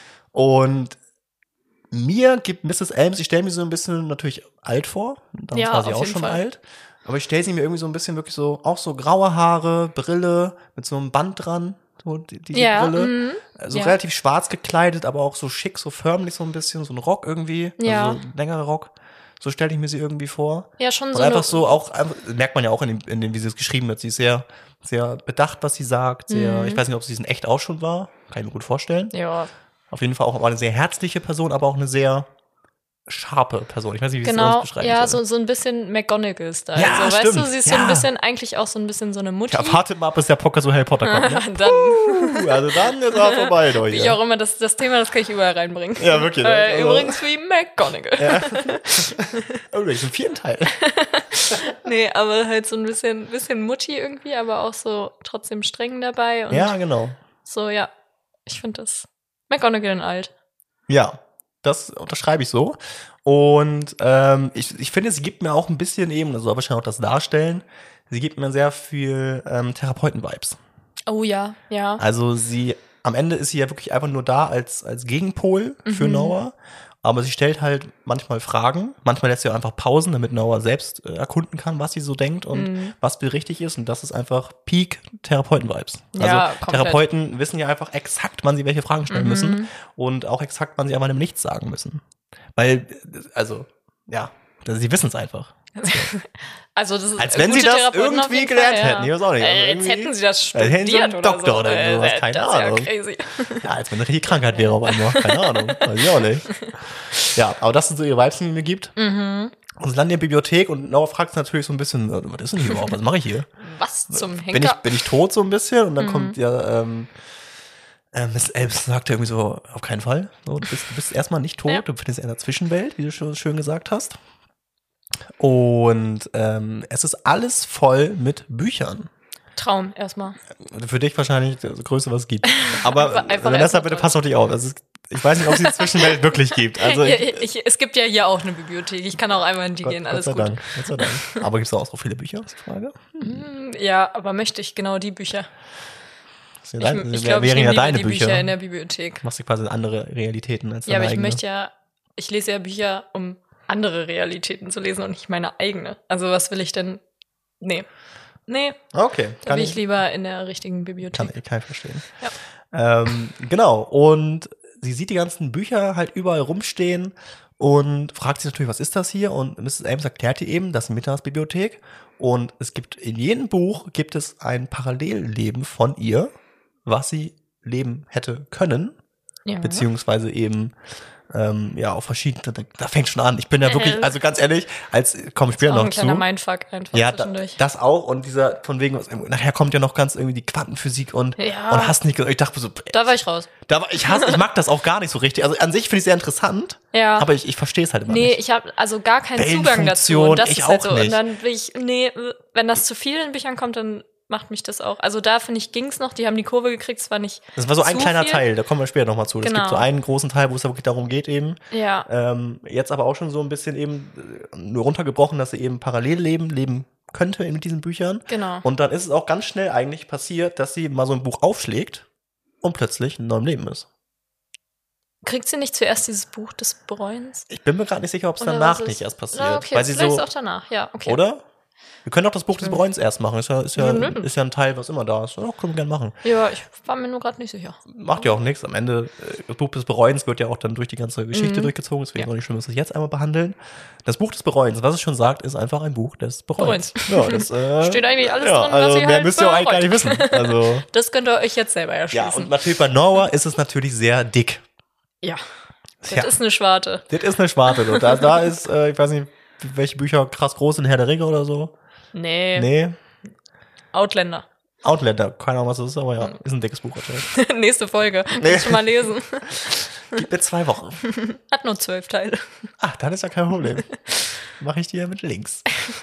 Und mir gibt Misses Elms, ich stelle mir so ein bisschen natürlich alt vor. Damals Ja, war sie auf auch jeden schon Fall. alt. Aber ich stelle sie mir irgendwie so ein bisschen wirklich so, auch so graue Haare, Brille, mit so einem Band dran, so die, die Ja, Brille. mhm. Also Ja. relativ schwarz gekleidet, aber auch so schick, so förmlich so ein bisschen, so ein Rock irgendwie. Ja. Also ein längerer Rock. So stelle ich mir sie irgendwie vor. Ja, schon Und so einfach eine, so auch, einfach, merkt man ja auch in dem, in dem, wie sie es geschrieben hat. Sie ist sehr, sehr bedacht, was sie sagt. Sehr, Mhm. ich weiß nicht, ob sie es in echt auch schon war. Kann ich mir gut vorstellen. Ja, Auf jeden Fall auch eine sehr herzliche Person, aber auch eine sehr scharfe Person. Ich weiß nicht, wie ich es genau. sonst beschreiben Ja, soll. so, so ein bisschen McGonagall-Style. Ja, so, weißt stimmt. du, sie ist so Ja. ein bisschen, eigentlich auch so ein bisschen so eine Mutti. Ja, wartet mal, bis der Podcast so Harry Potter kommt. Ne? Dann, Puh, also dann ist er vorbei, doch wie hier. auch immer, das, das Thema, das kann ich überall reinbringen. Ja, wirklich. Äh, Also- übrigens wie McGonagall. Ja. Oh, ich im vierten Teil. Nee, aber halt so ein bisschen, bisschen Mutti irgendwie, aber auch so trotzdem streng dabei. Und Ja, genau. so, ja, ich finde das McGonagall in alt. Ja, das unterschreibe ich so. Und ähm, ich, ich finde, sie gibt mir auch ein bisschen eben, also wahrscheinlich auch das Darstellen, sie gibt mir sehr viel ähm, Therapeuten-Vibes. Oh ja, ja. Also sie, am Ende ist sie ja wirklich einfach nur da als, als Gegenpol für Mhm. Noah. Aber sie stellt halt manchmal Fragen. Manchmal lässt sie auch einfach Pausen, damit Noah selbst äh, erkunden kann, was sie so denkt und Mhm. was für richtig ist. Und das ist einfach Peak Therapeuten-Vibes. Ja, also komplett. Therapeuten wissen ja einfach exakt, wann sie welche Fragen stellen Mhm. müssen und auch exakt, wann sie einfach nichts sagen müssen. Weil, äh, also, ja, also sie wissen es einfach. Also das ist Als wenn gute sie das Therapeuten auf irgendwie jeden gelernt Fall, hätten. Ich weiß auch nicht. Also Äh, jetzt irgendwie- hätten sie das Als hätten studiert sie einen oder Doktor so. oder Äh, sowas, äh, keine das ist Ahnung. Ja crazy. Ja, als wenn eine richtige Krankheit wäre auf einmal. Keine Ahnung. Weiß ich auch nicht. Ja, aber das sind so ihre Vibes, die sie mir gibt. Mhm. Und sie landen in der Bibliothek und Noah fragt sie natürlich so ein bisschen, äh, was ist denn hier überhaupt? Was mache ich hier? Was zum Henker? Bin ich, bin ich tot so ein bisschen? Und dann Mhm. kommt ja, ähm, äh, Miss Elms sagt irgendwie so, auf keinen Fall. So, du bist, du bist erstmal nicht tot, Ja. du befindest dich in der Zwischenwelt, wie du schon schön gesagt hast. Und ähm, es ist alles voll mit Büchern. Traum erstmal. Für dich wahrscheinlich das Größte, was es gibt. Aber Einfach- einfach Vanessa, erstmal bitte toll. pass auf dich auf. Also, es- ich weiß nicht, ob es die Zwischenwelt wirklich gibt. Also ja, ich, ich, es gibt ja hier auch eine Bibliothek. Ich kann auch einmal in die Gott, gehen. Gott Alles sei gut. Dank. Gott sei Dank. Aber gibt es auch so viele Bücher, ist die Frage? Hm, Ja, aber möchte ich genau die Bücher? Das sind Ich, deine- ich wär- glaube, ich wären nehme ja lieber deine die Bücher. Bücher in der Bibliothek. Machst du quasi andere Realitäten als Ja, deine aber ich eigene. möchte ja, ich lese ja Bücher, um andere Realitäten zu lesen und nicht meine eigene. Also was will ich denn? Nee. Nee, Okay, da kann bin ich, ich lieber in der richtigen Bibliothek. kann, kann ich verstehen. Ähm, genau, und sie sieht die ganzen Bücher halt überall rumstehen und fragt sich natürlich, was ist das hier? Und Misses Ames erklärt ihr eben, das ist eine Mittagsbibliothek und es gibt, in jedem Buch gibt es ein Parallelleben von ihr, was sie leben hätte können, Ja. beziehungsweise eben Ähm, ja, auf verschiedene, da, da fängt schon an. Ich bin ja wirklich, also ganz ehrlich, als, komm ich später noch zu. Ein kleiner Mindfuck einfach ja, da, das auch und dieser, von wegen, nachher kommt ja noch ganz irgendwie die Quantenphysik und, ja. und hast nicht, ich dachte so, da war ich raus. Da war, ich hasse, ich mag das auch gar nicht so richtig. Also an sich finde ich es sehr interessant, ja. aber ich, ich verstehe es halt immer nee, nicht. Nee, ich habe also gar keinen Zugang dazu. Und das ich ist auch halt so. nicht. Und dann will ich, nee, wenn das zu vielen Büchern kommt, dann macht mich das auch. Also da, finde ich, ging's noch. Die haben die Kurve gekriegt. Es war nicht Das war so ein kleiner viel. Teil. Da kommen wir später nochmal zu. Es genau. gibt so einen großen Teil, wo es da wirklich darum geht eben. Ja. Ähm, jetzt aber auch schon so ein bisschen eben nur runtergebrochen, dass sie eben parallel leben, leben könnte mit diesen Büchern. Genau. Und dann ist es auch ganz schnell eigentlich passiert, dass sie mal so ein Buch aufschlägt und plötzlich ein neues Leben ist. Kriegt sie nicht zuerst dieses Buch des Bereuens? Ich bin mir gerade nicht sicher, ob es danach nicht erst passiert. Ja, okay, weil sie vielleicht so, auch danach, ja, okay. Oder? Wir können auch das Buch des Bereuens erst machen. Ist ja, ist ja, Ja, ist ja ein Teil, was immer da ist. Ja, können wir gerne machen. Ja, ich war mir nur gerade nicht sicher. Macht ja auch nichts. Am Ende, äh, das Buch des Bereuens wird ja auch dann durch die ganze Geschichte Mhm. durchgezogen. Deswegen Ja. auch nicht schlimm, dass wir es jetzt einmal behandeln. Das Buch des Bereuens, was es schon sagt, ist einfach ein Buch des Bereuens. Bereuens. Ja, das, äh, Steht eigentlich alles ja, drin, also was ihr mehr halt müsst ihr auch eigentlich gar nicht bereut. wissen. Also, Das könnt ihr euch jetzt selber ja, erschließen. und natürlich bei Noah ist es natürlich sehr dick. Ja, das Ja. ist eine Schwarte. Das ist eine Schwarte. So. Da, da ist, äh, ich weiß nicht, welche Bücher krass groß sind, Herr der Ringe oder so. Nee, Nee. Outlander. Outlander, keine Ahnung, was das ist, aber ja, ist ein dickes Buch wahrscheinlich. Nächste Folge. Nee. Kannst du mal lesen. Gib mir zwei Wochen. Hat nur zwölf Teile. Ach, dann ist ja kein Problem. Mache ich dir mit links.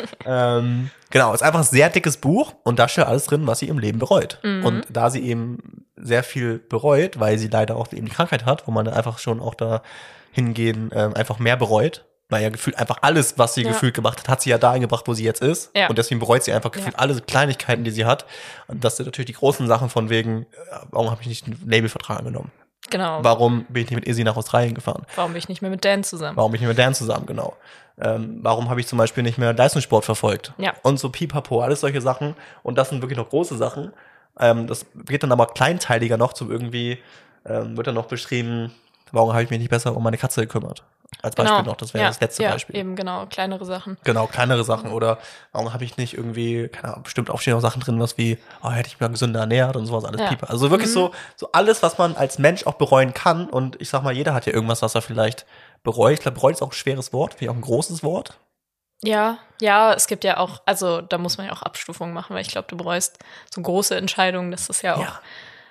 ähm, genau, ist einfach ein sehr dickes Buch und da steht alles drin, was sie im Leben bereut. Mhm. Und da sie eben sehr viel bereut, weil sie leider auch eben die Krankheit hat, wo man dann einfach schon auch da hingehen, ähm, einfach mehr bereut. Weil ja gefühlt einfach alles, was sie Ja. gefühlt gemacht hat, hat sie ja da eingebracht, wo sie jetzt ist. Ja. Und deswegen bereut sie einfach gefühlt Ja. alle Kleinigkeiten, die sie hat. Und das sind natürlich die großen Sachen von wegen, äh, warum habe ich nicht einen Labelvertrag angenommen? Genau. Warum bin ich nicht mit Izzy nach Australien gefahren? Warum bin ich nicht mehr mit Dan zusammen? Warum bin ich nicht mit Dan zusammen, genau. Ähm, warum habe ich zum Beispiel nicht mehr Leistungssport verfolgt? Ja. Und so pipapo, alles solche Sachen. Und das sind wirklich noch große Sachen. Ähm, das geht dann aber kleinteiliger noch zum irgendwie, ähm, wird dann noch beschrieben, warum habe ich mich nicht besser um meine Katze gekümmert? Als Beispiel Genau. noch, das wäre ja. das letzte ja, Beispiel. eben, genau, kleinere Sachen. Genau, kleinere Sachen. Oder warum habe ich nicht irgendwie, keine Ahnung, bestimmt auch stehen noch Sachen drin, was wie, oh, hätte ich mich mal gesünder ernährt und sowas, alles Ja. Pieper. Also wirklich Mhm. so, so alles, was man als Mensch auch bereuen kann. Und ich sag mal, jeder hat ja irgendwas, was er vielleicht bereut. Ich glaube, bereut ist auch ein schweres Wort, finde ich auch ein großes Wort. Ja, ja, es gibt ja auch, also da muss man ja auch Abstufungen machen, weil ich glaube, du bereust so große Entscheidungen, das ist ja auch, Ja.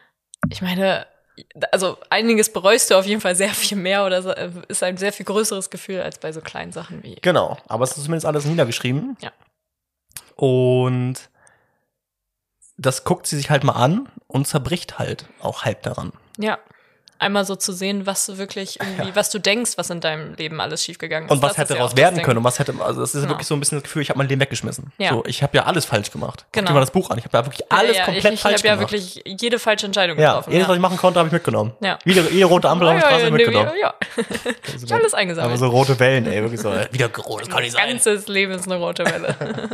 ich meine, also einiges bereust du auf jeden Fall sehr viel mehr oder so, ist ein sehr viel größeres Gefühl als bei so kleinen Sachen wie. Genau, aber es ist zumindest alles niedergeschrieben. Ja. Und das guckt sie sich halt mal an und zerbricht halt auch halb daran. Ja. Einmal so zu sehen, was du wirklich irgendwie, Ja. was du denkst, was in deinem Leben alles schiefgegangen ist. Und was Das hätte ist ja daraus auch das werden Ding. können und was hätte, also das ist Genau. wirklich so ein bisschen das Gefühl, ich habe mein Leben weggeschmissen. Ja. So, ich habe ja alles falsch gemacht. Guck Genau. dir mal das Buch an, ich habe ja wirklich alles ja, ja, komplett ich, ich falsch hab ja gemacht. wirklich jede falsche Entscheidung Ja, getroffen. jedes, was ich machen konnte, habe ich mitgenommen. Ja. Jede, jede rote Ampel auf der ja, Straße ja, mitgenommen. Ja, ja. Ich hab alles eingesammelt. Aber so rote Wellen, ey, wirklich so. Wieder rot, das kann nicht Mein sein. ganzes Leben ist eine rote Welle.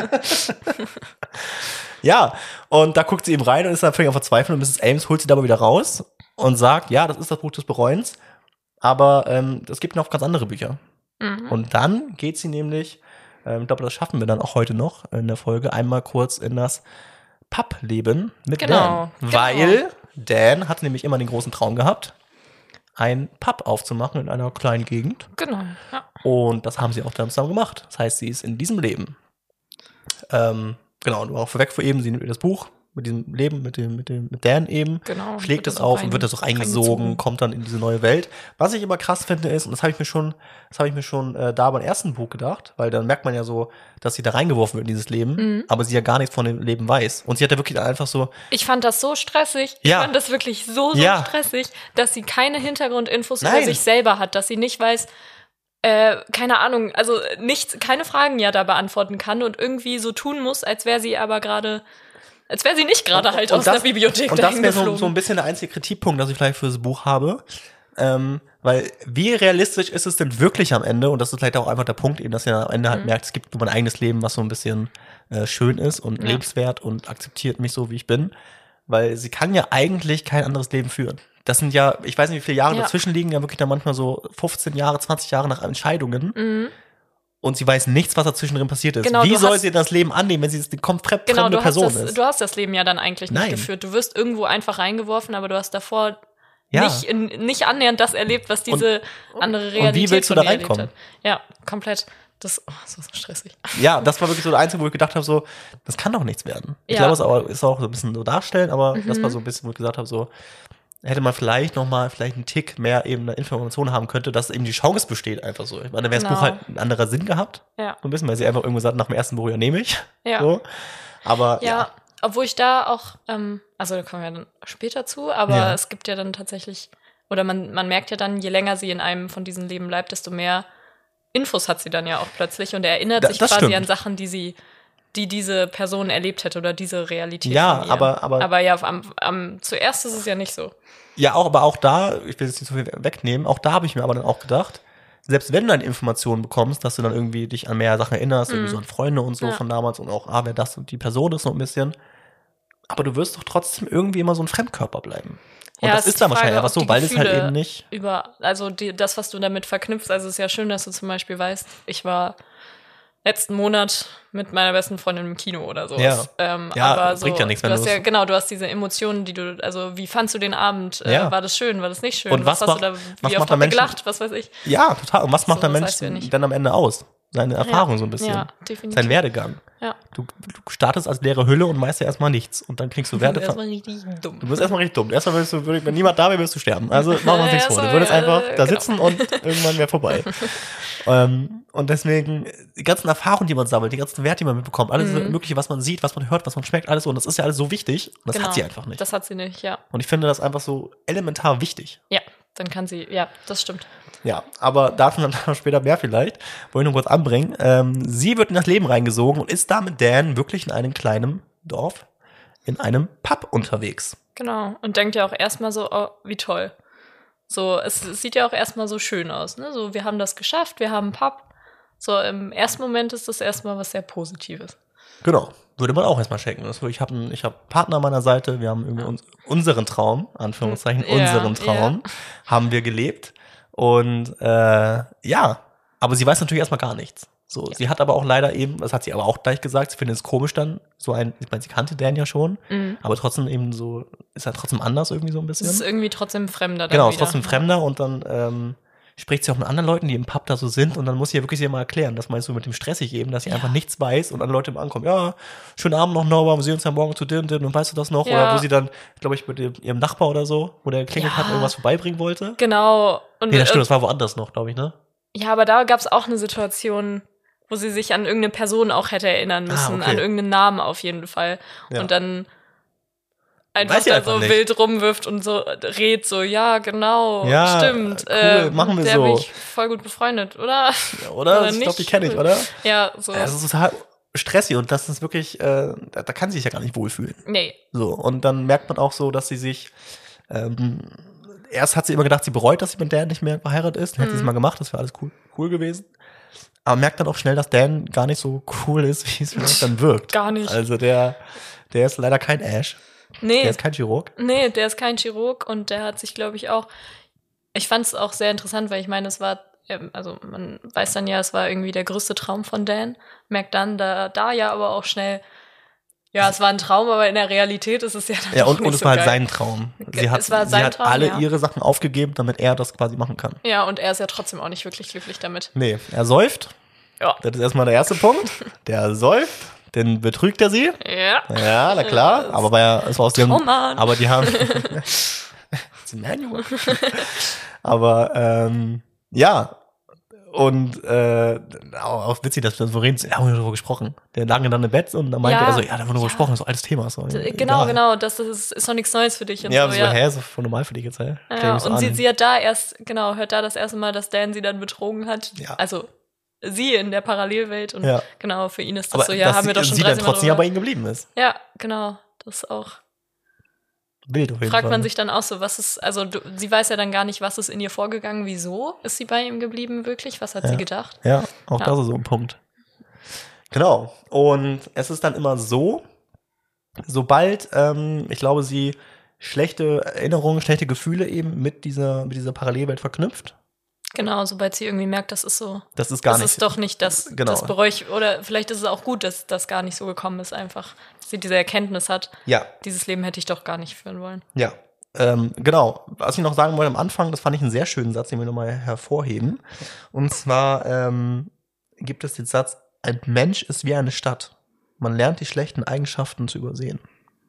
Ja, und da guckt sie eben rein und ist dann völlig am Verzweifeln und Misses Ames holt sie dabei wieder raus und sagt, ja, das ist das Buch des Bereuens, aber ähm, es gibt noch ganz andere Bücher. Mhm. Und dann geht sie nämlich, ähm, ich glaube, das schaffen wir dann auch heute noch in der Folge, einmal kurz in das Pub-Leben mit Genau, Dan. genau. Weil Dan hatte nämlich immer den großen Traum gehabt, ein Pub aufzumachen in einer kleinen Gegend. Genau, ja. Und das haben sie auch dann zusammen gemacht. Das heißt, sie ist in diesem Leben. Ähm, genau, und auch vorweg vor eben, sie nimmt das Buch mit diesem Leben, mit dem, mit dem, mit Dan eben, Genau, schlägt wird es da so auf rein- und wird da so reingesogen, reingezogen. kommt dann in diese neue Welt. Was ich immer krass finde ist, und das habe ich mir schon, das habe ich mir schon äh, da beim ersten Buch gedacht, weil dann merkt man ja so, dass sie da reingeworfen wird in dieses Leben, Mhm. aber sie ja gar nichts von dem Leben weiß. Und sie hat ja wirklich dann einfach so, Ich fand das so stressig. Ja. Ich fand das wirklich so, so Ja. stressig, dass sie keine Hintergrundinfos Nein. über sich selber hat, dass sie nicht weiß, äh, keine Ahnung, also nichts, keine Fragen ja da beantworten kann und irgendwie so tun muss, als wäre sie aber gerade, als wäre sie nicht gerade halt und aus das- der Bibliothek Und das dahin wäre so, geflogen. so ein bisschen der einzige Kritikpunkt, dass ich vielleicht für das Buch habe. Ähm, weil wie realistisch ist es denn wirklich am Ende? Und das ist vielleicht auch einfach der Punkt, eben, dass ihr am Ende halt Mhm. merkt, es gibt nur mein eigenes Leben, was so ein bisschen äh, schön ist und Ja. lebenswert und akzeptiert mich so, wie ich bin. Weil sie kann ja eigentlich kein anderes Leben führen. Das sind ja, ich weiß nicht, wie viele Jahre Ja. dazwischen liegen, ja wirklich dann manchmal so fünfzehn Jahre, zwanzig Jahre nach Entscheidungen. Mhm. Und sie weiß nichts, was dazwischen drin passiert ist. Genau, wie du soll hast- sie das Leben annehmen, wenn sie eine komplett Genau, fremde du hast, Person das, ist? du hast das Leben ja dann eigentlich nicht Nein. geführt. Du wirst irgendwo einfach reingeworfen, aber du hast davor Ja. nicht, in, nicht annähernd das erlebt, was diese und, andere Realität und wie willst du von da ihr erlebt reinkommen? hat. Ja, komplett. Das, oh, das war so stressig. Ja, das war wirklich so der Einzige, wo ich gedacht habe, so, das kann doch nichts werden. Ich Ja. glaube, es aber, ist auch so ein bisschen so darstellen, aber Mhm. das war so ein bisschen, wo ich gesagt habe, so, hätte man vielleicht noch mal vielleicht einen Tick mehr eben eine Information haben könnte, dass eben die Chance besteht, einfach so. Ich meine, dann wäre das Genau. Buch halt ein anderer Sinn gehabt. Ja. So ein bisschen, weil sie einfach irgendwo sagt, nach dem ersten Buch, ja, nehme ich. Ja. So. Aber Ja, ja. obwohl ich da auch, ähm, also da kommen wir dann später zu, aber Ja. es gibt ja dann tatsächlich, oder man, man merkt ja dann, je länger sie in einem von diesen Leben bleibt, desto mehr Infos hat sie dann ja auch plötzlich und erinnert Da- sich das quasi stimmt. an Sachen, die sie, die diese Person erlebt hätte oder diese Realität Ja, von ihr. aber- aber- aber ja, am, am, zuerst ist es ja nicht so. Ja, auch, aber auch da, ich will jetzt nicht so viel wegnehmen, auch da habe ich mir aber dann auch gedacht, selbst wenn du dann Informationen bekommst, dass du dann irgendwie dich an mehr Sachen erinnerst, irgendwie so an Freunde und so Ja. von damals und auch, ah, wer das und die Person ist so ein bisschen, aber du wirst doch trotzdem irgendwie immer so ein Fremdkörper bleiben. Und Ja, das es ist dann die wahrscheinlich Frage, einfach ob so, die weil es halt Gefühle eben nicht. Über, also die, das, was du damit verknüpfst, also es ist ja schön, dass du zum Beispiel weißt, ich war letzten Monat mit meiner besten Freundin im Kino oder sowas. Ja. Ähm, Ja, aber so, bringt ja nichts, du wenn hast du ja, es- genau, du hast diese Emotionen, die du, also wie fandst du den Abend? Äh, Ja. War das schön? War das nicht schön? Und was hast macht- du da, was wie macht oft der habt ihr Menschen- gelacht? Was weiß ich. Ja, total. Und was macht So, der das Mensch weißt du ja nicht. dann am Ende aus? Seine Erfahrung Ja. so ein bisschen. Ja, definitiv. Sein Werdegang. Ja. Du, du startest als leere Hülle und weißt ja erstmal nichts. Und dann kriegst du Werte. Das war richtig dumm. Du wirst erstmal richtig dumm. Erstmal willst du, wenn niemand da wäre, wirst du sterben. Also machen wir uns nichts Ja, vor. Du so, würdest ja, einfach da genau. sitzen und irgendwann wäre vorbei. ähm, und deswegen, die ganzen Erfahrungen, die man sammelt, die ganzen Werte, die man mitbekommt, alles Mhm. Mögliche, was man sieht, was man hört, was man schmeckt, alles so. Und das ist ja alles so wichtig. Und das Genau. hat sie einfach nicht. Das hat sie nicht, ja. Und ich finde das einfach so elementar wichtig. Ja, dann kann sie, ja, das stimmt. Ja, aber dazu dann später mehr vielleicht. Wollte ich noch kurz anbringen. Ähm, sie wird in das Leben reingesogen und ist da mit Dan wirklich in einem kleinen Dorf, in einem Pub unterwegs. Genau. Und denkt ja auch erstmal so, oh, wie toll. So, es, es sieht ja auch erstmal so schön aus, ne? So, wir haben das geschafft, wir haben einen Pub. So, im ersten Moment ist das erstmal was sehr Positives. Genau. Würde man auch erstmal checken. Das, ich habe einen ich hab einen Partner an meiner Seite, wir haben irgendwie uns, unseren Traum, Anführungszeichen, Ja, unseren Traum, haben wir gelebt. Und äh, ja, aber sie weiß natürlich erstmal gar nichts. So, sie hat aber auch leider eben, das hat sie aber auch gleich gesagt, sie findet es komisch dann, so ein, ich meine, sie kannte Dan ja schon, Mhm. aber trotzdem eben so, ist er trotzdem anders irgendwie so ein bisschen. Es ist irgendwie trotzdem fremder. Dann Genau, ist wieder. trotzdem Fremder und dann ähm, spricht sie auch mit anderen Leuten, die im Pub da so sind und dann muss sie ja wirklich sie mal erklären, das meinst du mit dem stressig eben, dass sie einfach nichts weiß und dann Leute immer ankommen, ja, schönen Abend noch, Noah, wir sehen uns ja morgen zu dir und dir und weißt du das noch? Ja. Oder wo sie dann, glaube ich, mit dem, ihrem Nachbar oder so, wo der geklingelt Ja. hat, irgendwas vorbeibringen wollte. Genau. Und, Nee, das stimmt, äh, das war woanders noch, glaube ich, ne? ja, aber da gab es auch eine Situation, wo sie sich an irgendeine Person auch hätte erinnern müssen, okay. an irgendeinen Namen auf jeden Fall. Ja. Und dann einfach Weiß sie da einfach so nicht. wild rumwirft und so redet so, ja, genau, Ja, stimmt. cool, äh, machen wir der so. bin ich voll gut befreundet, oder? Ja, oder? Oder ich glaube, die nicht? kenne ich, oder? Ja, so. Ja, das ist total stressig und das ist wirklich, äh, da, da kann sie sich ja gar nicht wohlfühlen. Nee. So, und dann merkt man auch so, dass sie sich, ähm, erst hat sie immer gedacht, sie bereut, dass sie mit Dan nicht mehr verheiratet ist. Dann hätte sie es Mhm. mal gemacht, das wäre alles cool, cool gewesen. Aber merkt dann auch schnell, dass Dan gar nicht so cool ist, wie es vielleicht dann wirkt. Gar nicht. Also der, der ist leider kein Ash. Nee. Der ist kein Chirurg. Nee, der ist kein Chirurg und der hat sich, glaube ich, auch. Ich fand es auch sehr interessant, weil ich meine, es war, ähm, also man weiß dann ja, es war irgendwie der größte Traum von Dan. Merkt dann da, da ja aber auch schnell, ja, es war ein Traum, aber in der Realität ist es ja dann Ja, doch und, nicht und es so war halt geil. sein Traum. Sie hat, Es war sie sein hat Traum, alle ja. ihre Sachen aufgegeben, damit er das quasi machen kann. Ja, und er ist ja trotzdem auch nicht wirklich glücklich damit. Nee, er säuft. Ja. Das ist erstmal der erste Punkt. Der säuft, dann betrügt er sie. Ja. Ja, na klar. Aber bei, es war aus dem, Traummann. aber die haben, It's a manual. Aber ähm, ja, und äh, auch, auch witzig, dass wir so reden, da haben wir darüber gesprochen. Der lag dann im Bett und dann meinte Ja. er so, ja, da haben wir darüber Ja. gesprochen, das ist so ein altes Thema. So, D- egal. Genau, genau, das ist, ist doch nichts Neues für dich. Und Ja, so, so, ja. hä, so voll normal für dich jetzt, hä? Stell Ja, mich so und sie, an. sie hat da erst, genau, hört da das erste Mal, dass Dan sie dann betrogen hat. Ja. Also sie in der Parallelwelt und Ja. genau, für ihn ist das aber so, ja, dass haben wir doch sie, schon sie dann dreißig Mal trotzdem ja drüber. bei ihm geblieben ist. Ja, genau, das auch. Wild auf jeden Fragt Fall. man sich dann auch so, was ist, also du, sie weiß ja dann gar nicht, was ist in ihr vorgegangen, wieso ist sie bei ihm geblieben wirklich, was hat Ja. sie gedacht? Ja, auch Ja. das ist so ein Punkt. Genau. Und es ist dann immer so, sobald, ähm, ich glaube, sie schlechte Erinnerungen, schlechte Gefühle eben mit dieser, mit dieser Parallelwelt verknüpft. Genau, sobald sie irgendwie merkt, das ist so, Das ist gar das nicht. ist doch nicht das, Genau. das bereue ich, oder vielleicht ist es auch gut, dass das gar nicht so gekommen ist, einfach, dass sie diese Erkenntnis hat, Ja, dieses Leben hätte ich doch gar nicht führen wollen. ja. Ähm, genau, was ich noch sagen wollte am Anfang, das fand ich einen sehr schönen Satz, den wir nochmal hervorheben. Und zwar ähm, gibt es den Satz, ein Mensch ist wie eine Stadt. Man lernt die schlechten Eigenschaften zu übersehen.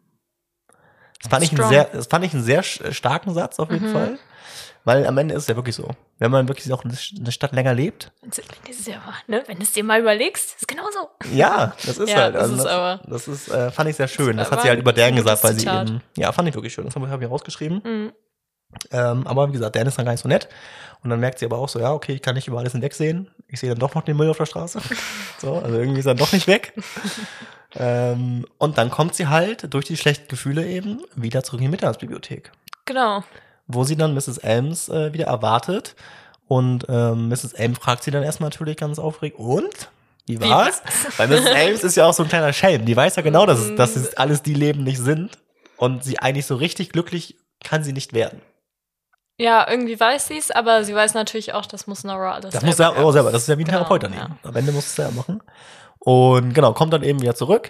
Das fand, ich einen, sehr, das fand ich einen sehr starken Satz auf jeden mhm. Fall. Weil am Ende ist es ja wirklich so. Wenn man wirklich auch eine Stadt länger lebt. Das ist ja wahr, ne? Wenn du es dir mal überlegst, ist genauso. Ja, das ist ja, halt. Das also ist das, aber. Das ist, äh, fand ich sehr schön. Das, das hat sie halt über Dan gesagt, weil Zitat. sie eben. Ja, fand ich wirklich schön. Das habe hab ich rausgeschrieben. Mhm. Ähm, aber wie gesagt, Dan ist dann gar nicht so nett. Und dann merkt sie aber auch so, ja, okay, ich kann nicht über alles hinwegsehen. Ich sehe dann doch noch den Müll auf der Straße. So, also irgendwie ist er doch nicht weg. ähm, und dann kommt sie halt durch die schlechten Gefühle eben wieder zurück in die Mittagsbibliothek. Genau. Wo sie dann Misses Elms äh, wieder erwartet. Und ähm, Misses Elms fragt sie dann erstmal natürlich ganz aufgeregt, und? Wie war's? Wie Weil Misses Elms ist ja auch so ein kleiner Schelm. Die weiß ja genau, dass es, dass es alles die Leben nicht sind. Und sie eigentlich so richtig glücklich kann sie nicht werden. Ja, irgendwie weiß sie es, aber sie weiß natürlich auch, das muss Nora alles Das muss er auch selber. Das ist ja wie ein genau, Therapeut daneben. Ja. Am Ende muss es ja machen. Und genau, kommt dann eben wieder zurück.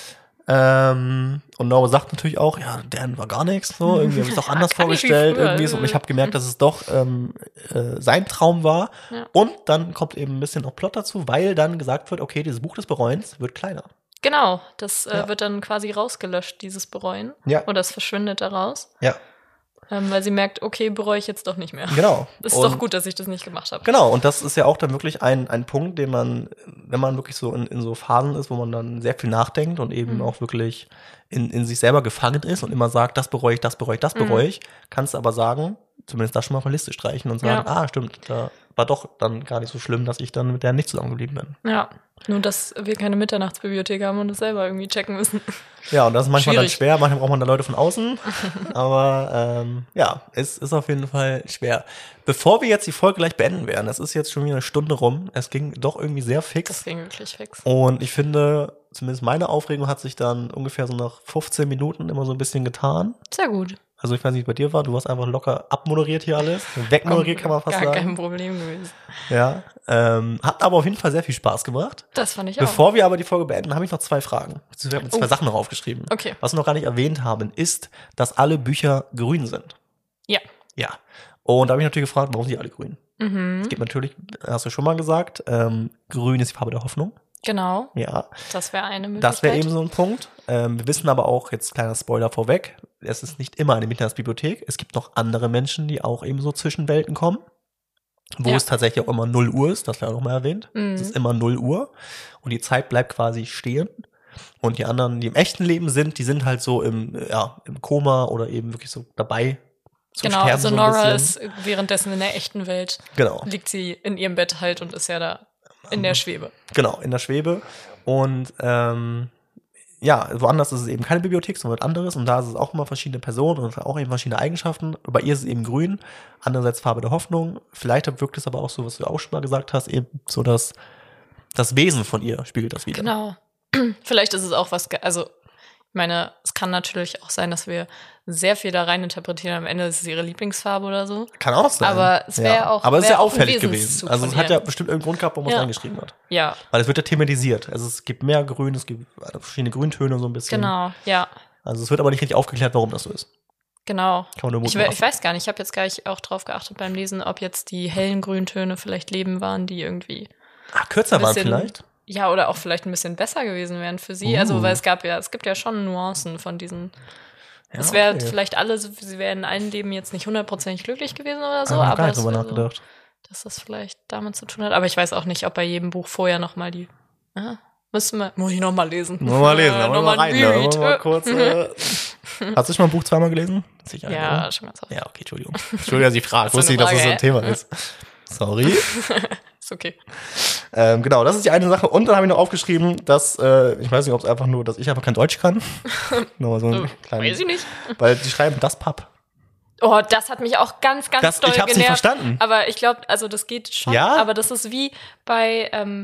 Ähm, und Nora sagt natürlich auch, ja, Dan war gar nichts, so, irgendwie habe ich es doch anders vorgestellt, irgendwie so, und ich habe gemerkt, dass es doch ähm, äh, sein Traum war. Ja. Und dann kommt eben ein bisschen noch Plot dazu, weil dann gesagt wird, okay, dieses Buch des Bereuens wird kleiner. Genau, das äh, ja. wird dann quasi rausgelöscht, dieses Bereuen. Ja. Oder es verschwindet daraus. Ja. Ähm, weil sie merkt, okay, bereue ich jetzt doch nicht mehr. Genau. Ist doch gut, dass ich das nicht gemacht habe. Genau, und das ist ja auch dann wirklich ein, ein Punkt, den man, wenn man wirklich so in, in so Phasen ist, wo man dann sehr viel nachdenkt und eben mhm. auch wirklich in, in sich selber gefangen ist und immer sagt, das bereue ich, das bereue ich, das bereue mhm. ich, kannst du aber sagen, zumindest das schon mal von der Liste streichen und sagen, ja. ah, stimmt, da war doch dann gar nicht so schlimm, dass ich dann mit der nicht zusammengeblieben bin. Ja, nur dass wir keine Mitternachtsbibliothek haben und das selber irgendwie checken müssen. Ja, und das ist manchmal Schwierig. dann schwer, manchmal braucht man da Leute von außen, aber ähm, ja, es ist auf jeden Fall schwer. Bevor wir jetzt die Folge gleich beenden werden, es ist jetzt schon wieder eine Stunde rum, es ging doch irgendwie sehr fix. Das ging wirklich fix. Und ich finde, zumindest meine Aufregung hat sich dann ungefähr so nach fünfzehn Minuten immer so ein bisschen getan. Sehr gut. Also ich weiß nicht, wie es bei dir war, du hast einfach locker abmoderiert hier alles, wegmoderiert kann man fast gar sagen. Gar kein Problem gewesen. Ja, ähm, hat aber auf jeden Fall sehr viel Spaß gebracht. Das fand ich auch. Bevor wir aber die Folge beenden, habe ich noch zwei Fragen. Ich habe mir zwei oh. Sachen noch aufgeschrieben. Okay. Was wir noch gar nicht erwähnt haben, ist, dass alle Bücher grün sind. Ja. Ja. Und da habe ich natürlich gefragt, warum sind die alle grün? Mhm. Es gibt natürlich, hast du schon mal gesagt, ähm, grün ist die Farbe der Hoffnung. Genau. Ja. Das wäre eine Möglichkeit. Das wäre eben so ein Punkt. Ähm, wir wissen aber auch, jetzt kleiner Spoiler vorweg, es ist nicht immer eine Mittagsbibliothek. Es gibt noch andere Menschen, die auch eben so zwischen Welten kommen. Wo ja. es tatsächlich auch immer null Uhr ist, das wäre auch noch mal erwähnt. Mhm. Es ist immer null Uhr und die Zeit bleibt quasi stehen. Und die anderen, die im echten Leben sind, die sind halt so im, ja, im Koma oder eben wirklich so dabei zu genau, sterben. Also so Nora ist währenddessen in der echten Welt. Genau. Liegt sie in ihrem Bett halt und ist ja da in der Schwebe. Genau, in der Schwebe. Und ähm, ja, woanders ist es eben keine Bibliothek, sondern anderes. Und da ist es auch immer verschiedene Personen und auch eben verschiedene Eigenschaften. Bei ihr ist es eben grün, andererseits Farbe der Hoffnung. Vielleicht wirkt es aber auch so, was du auch schon mal gesagt hast, eben so, dass das Wesen von ihr spiegelt das wieder. Genau. Vielleicht ist es auch was, also ich meine, es kann natürlich auch sein, dass wir sehr viel da rein interpretieren. Am Ende ist es ihre Lieblingsfarbe oder so. Kann auch sein. Aber es wäre ja. auch Aber es ist ja auch auffällig gewesen. Also es hat ja bestimmt irgendeinen Grund gehabt, warum man es ja. reingeschrieben hat. Ja. Weil es wird ja thematisiert. Also es gibt mehr Grün, es gibt verschiedene Grüntöne so ein bisschen. Genau, ja. Also es wird aber nicht richtig aufgeklärt, warum das so ist. Genau. Kann man nur ich, ich weiß gar nicht, ich habe jetzt gar nicht auch drauf geachtet beim Lesen, ob jetzt die hellen Grüntöne vielleicht Leben waren, die irgendwie Ach, kürzer waren vielleicht? Ja, oder auch vielleicht ein bisschen besser gewesen wären für sie. Uh. Also, weil es gab ja, es gibt ja schon Nuancen von diesen. Ja, es wäre okay. vielleicht alle, sie wären in einem Leben jetzt nicht hundertprozentig glücklich gewesen oder so, aber, aber es drüber nachgedacht. So, dass das vielleicht damit zu tun hat. Aber ich weiß auch nicht, ob bei jedem Buch vorher nochmal die. Ah, müssen wir, muss ich nochmal lesen. Nochmal lesen, äh, nochmal rein. Ne? Mal kurz, äh, hast du schon mal ein Buch zweimal gelesen? Sicher. Ja, oder? schon ganz oft. Ja, okay, Entschuldigung. Entschuldigung, dass ich frage. Ich wusste nicht, dass das so ein Thema ist. Sorry. Ist okay. Ähm, genau, das ist die eine Sache. Und dann habe ich noch aufgeschrieben, dass, äh, ich weiß nicht, ob es einfach nur, dass ich einfach kein Deutsch kann. Nochmal so einen kleinen, weiß ich nicht. Weil die schreiben das Pub. Oh, das hat mich auch ganz, ganz das, doll ich hab's genervt. nicht verstanden. Aber ich glaube, also das geht schon. Ja? Aber das ist wie bei, ähm,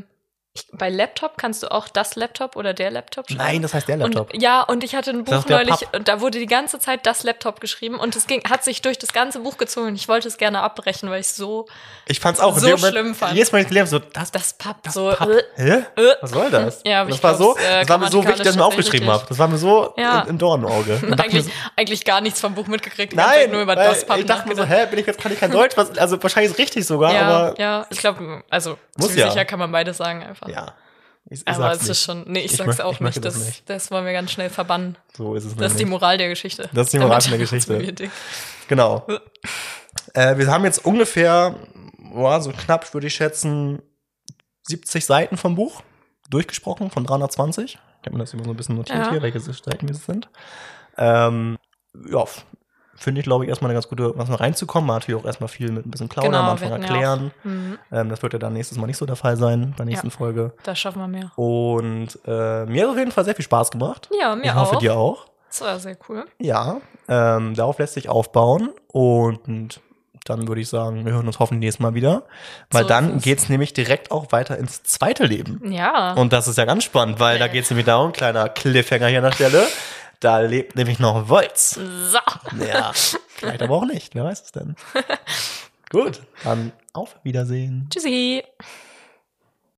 Ich, bei Laptop kannst du auch das Laptop oder der Laptop schreiben. Nein, das heißt der Laptop. Und, ja, und ich hatte ein Das Buch ist der neulich, Papp. und da wurde die ganze Zeit das Laptop geschrieben und es ging, hat sich durch das ganze Buch gezogen und ich wollte es gerne abbrechen, weil ich es so, Ich fand's auch in so dem Moment, schlimm fand. Jedes Mal, ich gelernt so, das, das Papp, das so. Papp. Äh, Hä? äh. Was soll das? Ja, aber das ich war so, glaub's, äh, das war mir so wichtig, dass ich mir grammatikalisch aufgeschrieben tatsächlich habe. Das war mir so Ja. im, im Dornauge. Und dachte mir Eigentlich, so, eigentlich gar nichts vom Buch mitgekriegt, die ganze Zeit nein, nur über weil das Papp ich dachte mir so, nachgedacht. hä, bin ich jetzt, kann ich kein Deutsch? Was, also wahrscheinlich ist es richtig sogar, Ja, aber ja, ich glaube, also Muss ziemlich ja. sicher kann man beides sagen einfach. ja. Ich, ich Aber sag's es nicht. ist schon, nee, ich, Ich sag's mö- auch ich möchte nicht. das Das, nicht. das wollen wir ganz schnell verbannen. So ist es Das ist die nämlich. Moral der Geschichte. Das ist die Moral Damit von der macht's Geschichte. mir dick. Genau. äh, wir haben jetzt ungefähr, boah, so knapp, würde ich schätzen, siebzig Seiten vom Buch durchgesprochen, von dreihundertzwanzig. Ich habe mir das immer so ein bisschen notiert Ja. hier, welche Seiten es sind. Ähm, ja, f- finde ich, glaube ich, erstmal eine ganz gute, was mal reinzukommen. Man hat natürlich auch erstmal viel mit ein bisschen Plaudern Genau, am Anfang wir hatten ja erklären. auch- Mhm. Ähm, das wird ja dann nächstes Mal nicht so der Fall sein, bei der nächsten Ja. Folge. Das schaffen wir mehr. Und äh, mir hat es auf jeden Fall sehr viel Spaß gemacht. Ja, mir ich hoffe, auch. dir auch. Das war sehr cool. Ja, ähm, darauf lässt sich aufbauen. Und dann würde ich sagen, wir hören uns hoffentlich nächstes Mal wieder. Weil So dann ist es. geht's nämlich direkt auch weiter ins zweite Leben. Ja. Und das ist ja ganz spannend, weil da geht's nämlich darum, kleiner Cliffhanger hier an der Stelle, da lebt nämlich noch Wolz. so. Ja, vielleicht aber auch nicht, wer weiß es denn. Gut, dann auf Wiedersehen. Tschüssi.